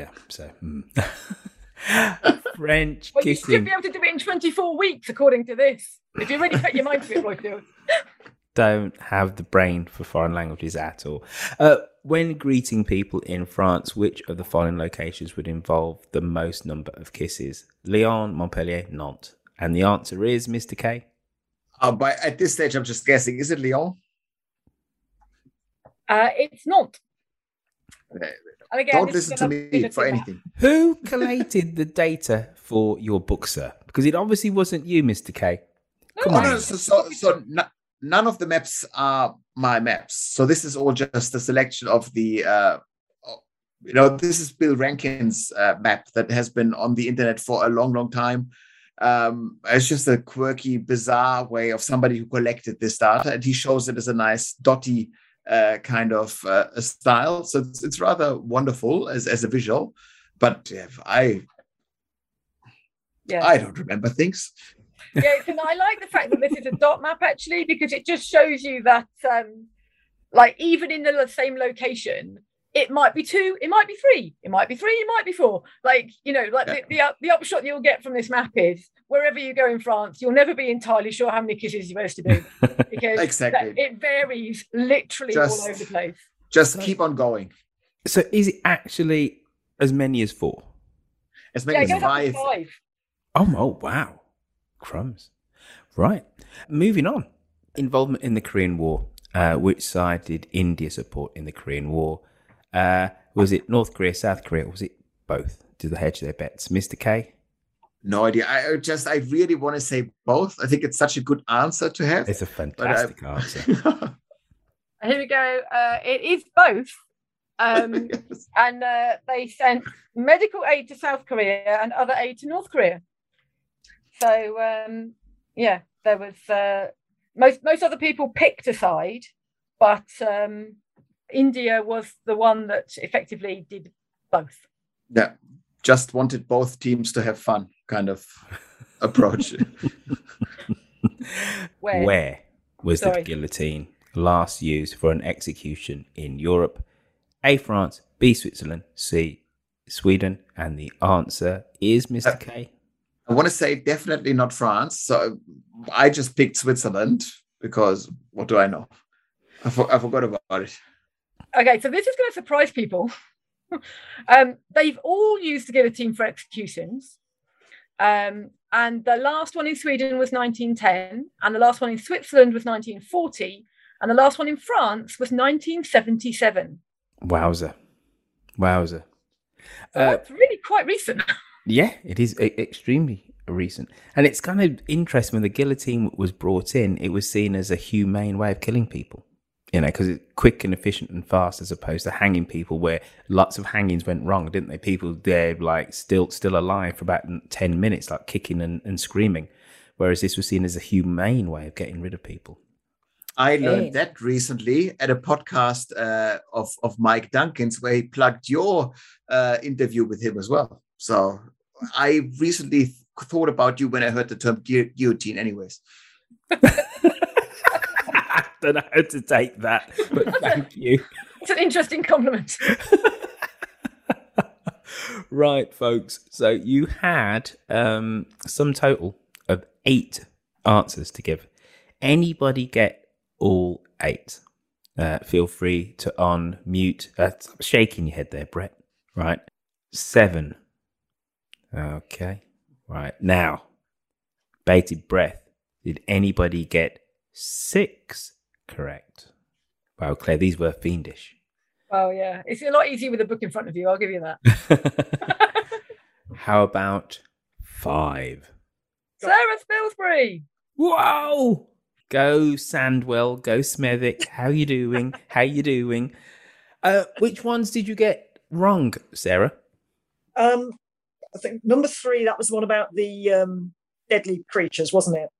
Speaker 6: French
Speaker 7: well,
Speaker 6: kissing.
Speaker 7: You should be able to do it in 24 weeks, according to this. If you really put your mind to it, Royfield.
Speaker 6: Don't have the brain for foreign languages at all. When greeting people in France, which of the following locations would involve the most number of kisses? Lyon, Montpellier, Nantes. And the answer is, Mr. K?
Speaker 4: But at this stage, I'm just guessing. Is it Lyon?
Speaker 7: It's not.
Speaker 4: And again, don't listen to me for anything.
Speaker 6: Who collated the data for your book, sir? Because it obviously wasn't you, Mr. K. Come on.
Speaker 4: So none of the maps are my maps. So this is all just a selection of the, this is Bill Rankin's map that has been on the internet for a long, long time. It's just a quirky, bizarre way of somebody who collected this data, and he shows it as a nice dotty kind of a style. So it's rather wonderful as a visual, but I don't remember things.
Speaker 7: Yeah, and I like the fact that this is a dot map actually, because it just shows you that even in the same location, it might be 2, it might be 3, it might be 3, it might be 4. The upshot you'll get from this map is wherever you go in France, you'll never be entirely sure how many kisses you're supposed to do, because
Speaker 4: exactly.
Speaker 7: It varies literally all over the place.
Speaker 4: Just keep on going.
Speaker 6: So is it actually as many as 4?
Speaker 4: As many as 5.
Speaker 6: Oh, wow. Crumbs. Right. Moving on. Involvement in the Korean War. Which side did India support in the Korean War? Was it North Korea, South Korea, or was it both? Did they hedge their bets? Mr. K?
Speaker 4: No idea. I really want to say both. I think it's such a good answer to have.
Speaker 6: It's a fantastic answer.
Speaker 7: Here we go. It is both. Yes. And they sent medical aid to South Korea and other aid to North Korea. So, there was most other people picked a side, but India was the one that effectively did both.
Speaker 4: Yeah, just wanted both teams to have fun kind of approach.
Speaker 6: Where was the guillotine last used for an execution in Europe? A, France, B, Switzerland, C, Sweden, and the answer is Mr. K.
Speaker 4: I want to say definitely not France. So I just picked Switzerland because what do I know? I forgot about it.
Speaker 7: Okay, so this is going to surprise people. They've all used the guillotine for executions. And the last one in Sweden was 1910, and the last one in Switzerland was 1940, and the last one in France was 1977.
Speaker 6: Wowza.
Speaker 7: So that's really quite recent.
Speaker 6: Yeah, it is extremely recent. And it's kind of interesting when the guillotine was brought in, it was seen as a humane way of killing people. You know, because it's quick and efficient and fast as opposed to hanging people where lots of hangings went wrong, didn't they? People there like still alive for about 10 minutes, like kicking and screaming. Whereas this was seen as a humane way of getting rid of people.
Speaker 4: I learned that recently at a podcast of Mike Duncan's where he plugged your interview with him as well. So I recently thought about you when I heard the term guillotine anyways.
Speaker 6: I don't know how to take that, but thank you.
Speaker 7: It's an interesting compliment.
Speaker 6: Right, folks. So you had some total of 8 answers to give. Anybody get all 8? Feel free to unmute. Stop shaking your head there, Brett. Right. 7. Okay. Right. Now, bated breath. Did anybody get 6 correct? Wow, Claire, these were fiendish.
Speaker 7: Oh, yeah. It's a lot easier with a book in front of you. I'll give you that.
Speaker 6: How about 5?
Speaker 7: Sarah Spilsbury.
Speaker 6: Whoa! Go Sandwell, go Smethwick. How you doing? How you doing? Which ones did you get wrong, Sarah?
Speaker 13: I think number 3, that was the one about the deadly creatures, wasn't it?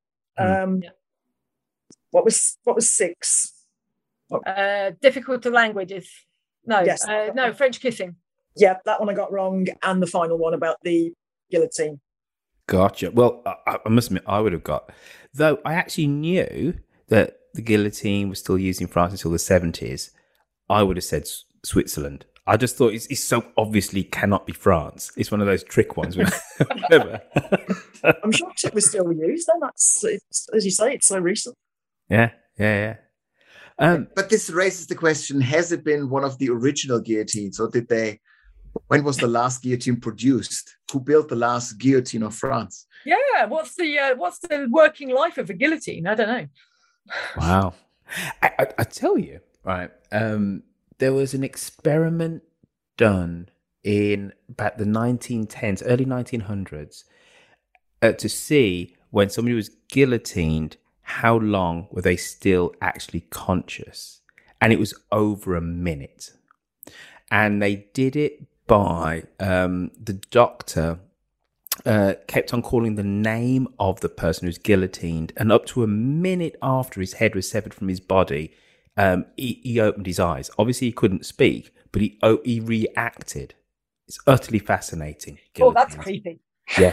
Speaker 13: What was 6?
Speaker 7: Difficult to languages. No,
Speaker 13: yes.
Speaker 7: No, French kissing.
Speaker 13: Yeah, that one I got wrong, and the final one about the guillotine.
Speaker 6: Gotcha. Well, I must admit, I would have got... Though I actually knew that the guillotine was still used in France until the 70s, I would have said Switzerland. I just thought it's so obviously cannot be France. It's one of those trick ones. Whatever.
Speaker 13: I'm sure it was still used, then. That's, as you say, it's so recent.
Speaker 6: Yeah.
Speaker 4: But this raises the question, has it been one of the original guillotines, or when was the last guillotine produced? Who built the last guillotine of France?
Speaker 7: Yeah, what's the working life of a guillotine? I don't know.
Speaker 6: Wow. I tell you, right, there was an experiment done in about the 1910s, early 1900s, to see when somebody was guillotined, how long were they still actually conscious? And it was over a minute. And they did it by the doctor kept on calling the name of the person who's guillotined, and up to a minute after his head was severed from his body, he opened his eyes. Obviously, he couldn't speak, but he reacted. It's utterly fascinating.
Speaker 7: Oh, that's creepy.
Speaker 6: Yeah.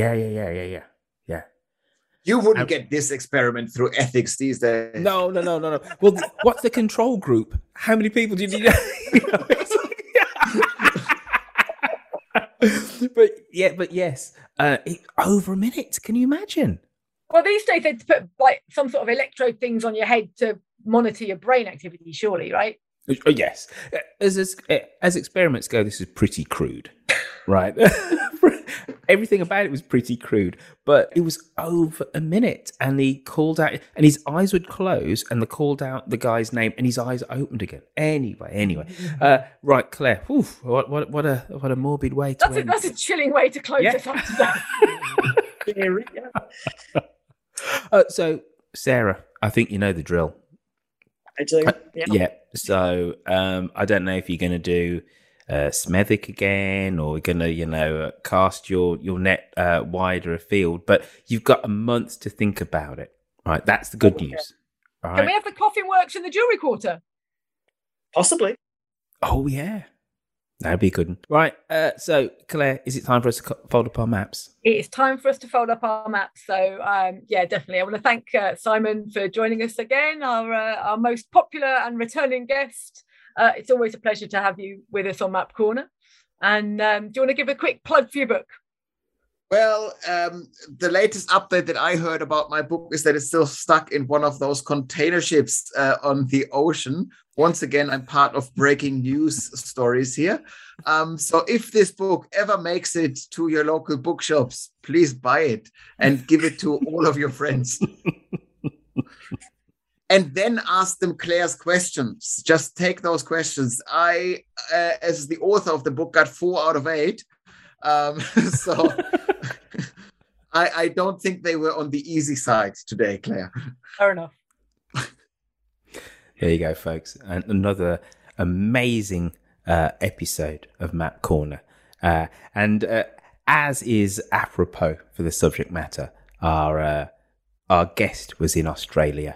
Speaker 4: You wouldn't get this experiment through ethics these days.
Speaker 6: No. Well, what's the control group? How many people did you know? But yes, over a minute. Can you imagine?
Speaker 7: Well, these days they'd put like some sort of electrode things on your head to monitor your brain activity, surely, right?
Speaker 6: Yes. As experiments go, this is pretty crude, right? Everything about it was pretty crude, but it was over a minute, and he called out, and his eyes would close, and they called out the guy's name, and his eyes opened again. Anyway, right, Claire. Oof, what a morbid way to end.
Speaker 7: That's a chilling way to close this up today.
Speaker 6: So, Sarah, I think you know the drill.
Speaker 13: I do.
Speaker 6: Yeah. So, I don't know if you're going to do Smethwick again, or we're going to, cast your net wider afield, but you've got a month to think about it. Right, that's the good news. All right?
Speaker 7: Can we have the coffin works in the jewelry quarter?
Speaker 13: Possibly.
Speaker 6: Oh yeah, that'd be a good one. Right, so Claire, is it time for us to fold up our maps?
Speaker 7: It is time for us to fold up our maps. So yeah, definitely. I want to thank Simon for joining us again, our most popular and returning guest. It's always a pleasure to have you with us on Map Corner. And do you want to give a quick plug for your book?
Speaker 4: Well, the latest update that I heard about my book is that it's still stuck in one of those container ships on the ocean. Once again, I'm part of breaking news stories here. So if this book ever makes it to your local bookshops, please buy it and give it to all of your friends. And then ask them Claire's questions. Just take those questions. I, as the author of the book, got 4 out of 8. So I don't think they were on the easy side today, Claire.
Speaker 7: Fair enough.
Speaker 6: There you go, folks. And another amazing episode of Map Corner. And as is apropos for the subject matter, our guest was in Australia.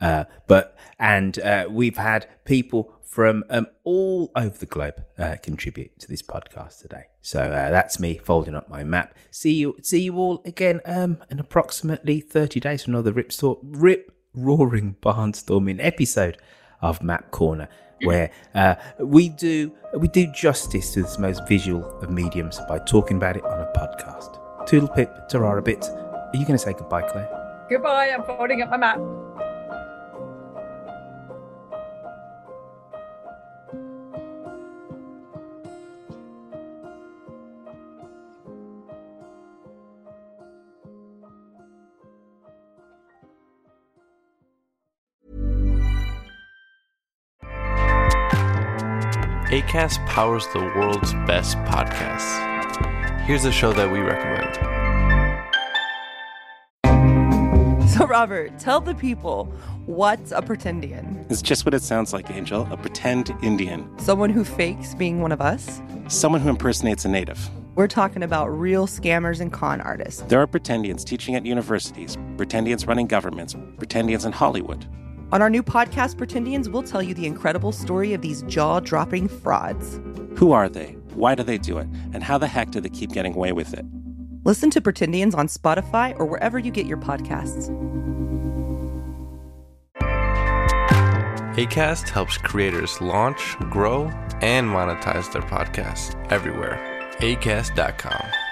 Speaker 6: We've had people from all over the globe contribute to this podcast today. So that's me folding up my map. See you all again in approximately 30 days for another rip-roaring barnstorming episode of Map Corner, where we do justice to this most visual of mediums by talking about it on a podcast. Toodle pip, tarara bit. Are you going to say goodbye, Claire?
Speaker 7: Goodbye. I'm folding up my map.
Speaker 14: Acast powers the world's best podcasts. Here's a show that we recommend.
Speaker 15: So, Robert, tell the people, what's a pretendian?
Speaker 16: It's just what it sounds like, Angel. A pretend Indian.
Speaker 15: Someone who fakes being one of us?
Speaker 16: Someone who impersonates a native.
Speaker 15: We're talking about real scammers and con artists.
Speaker 16: There are pretendians teaching at universities, pretendians running governments, pretendians in Hollywood.
Speaker 15: On our new podcast, Pretendians, we'll tell you the incredible story of these jaw-dropping frauds.
Speaker 16: Who are they? Why do they do it? And how the heck do they keep getting away with it?
Speaker 15: Listen to Pretendians on Spotify or wherever you get your podcasts.
Speaker 14: Acast helps creators launch, grow, and monetize their podcasts everywhere. Acast.com.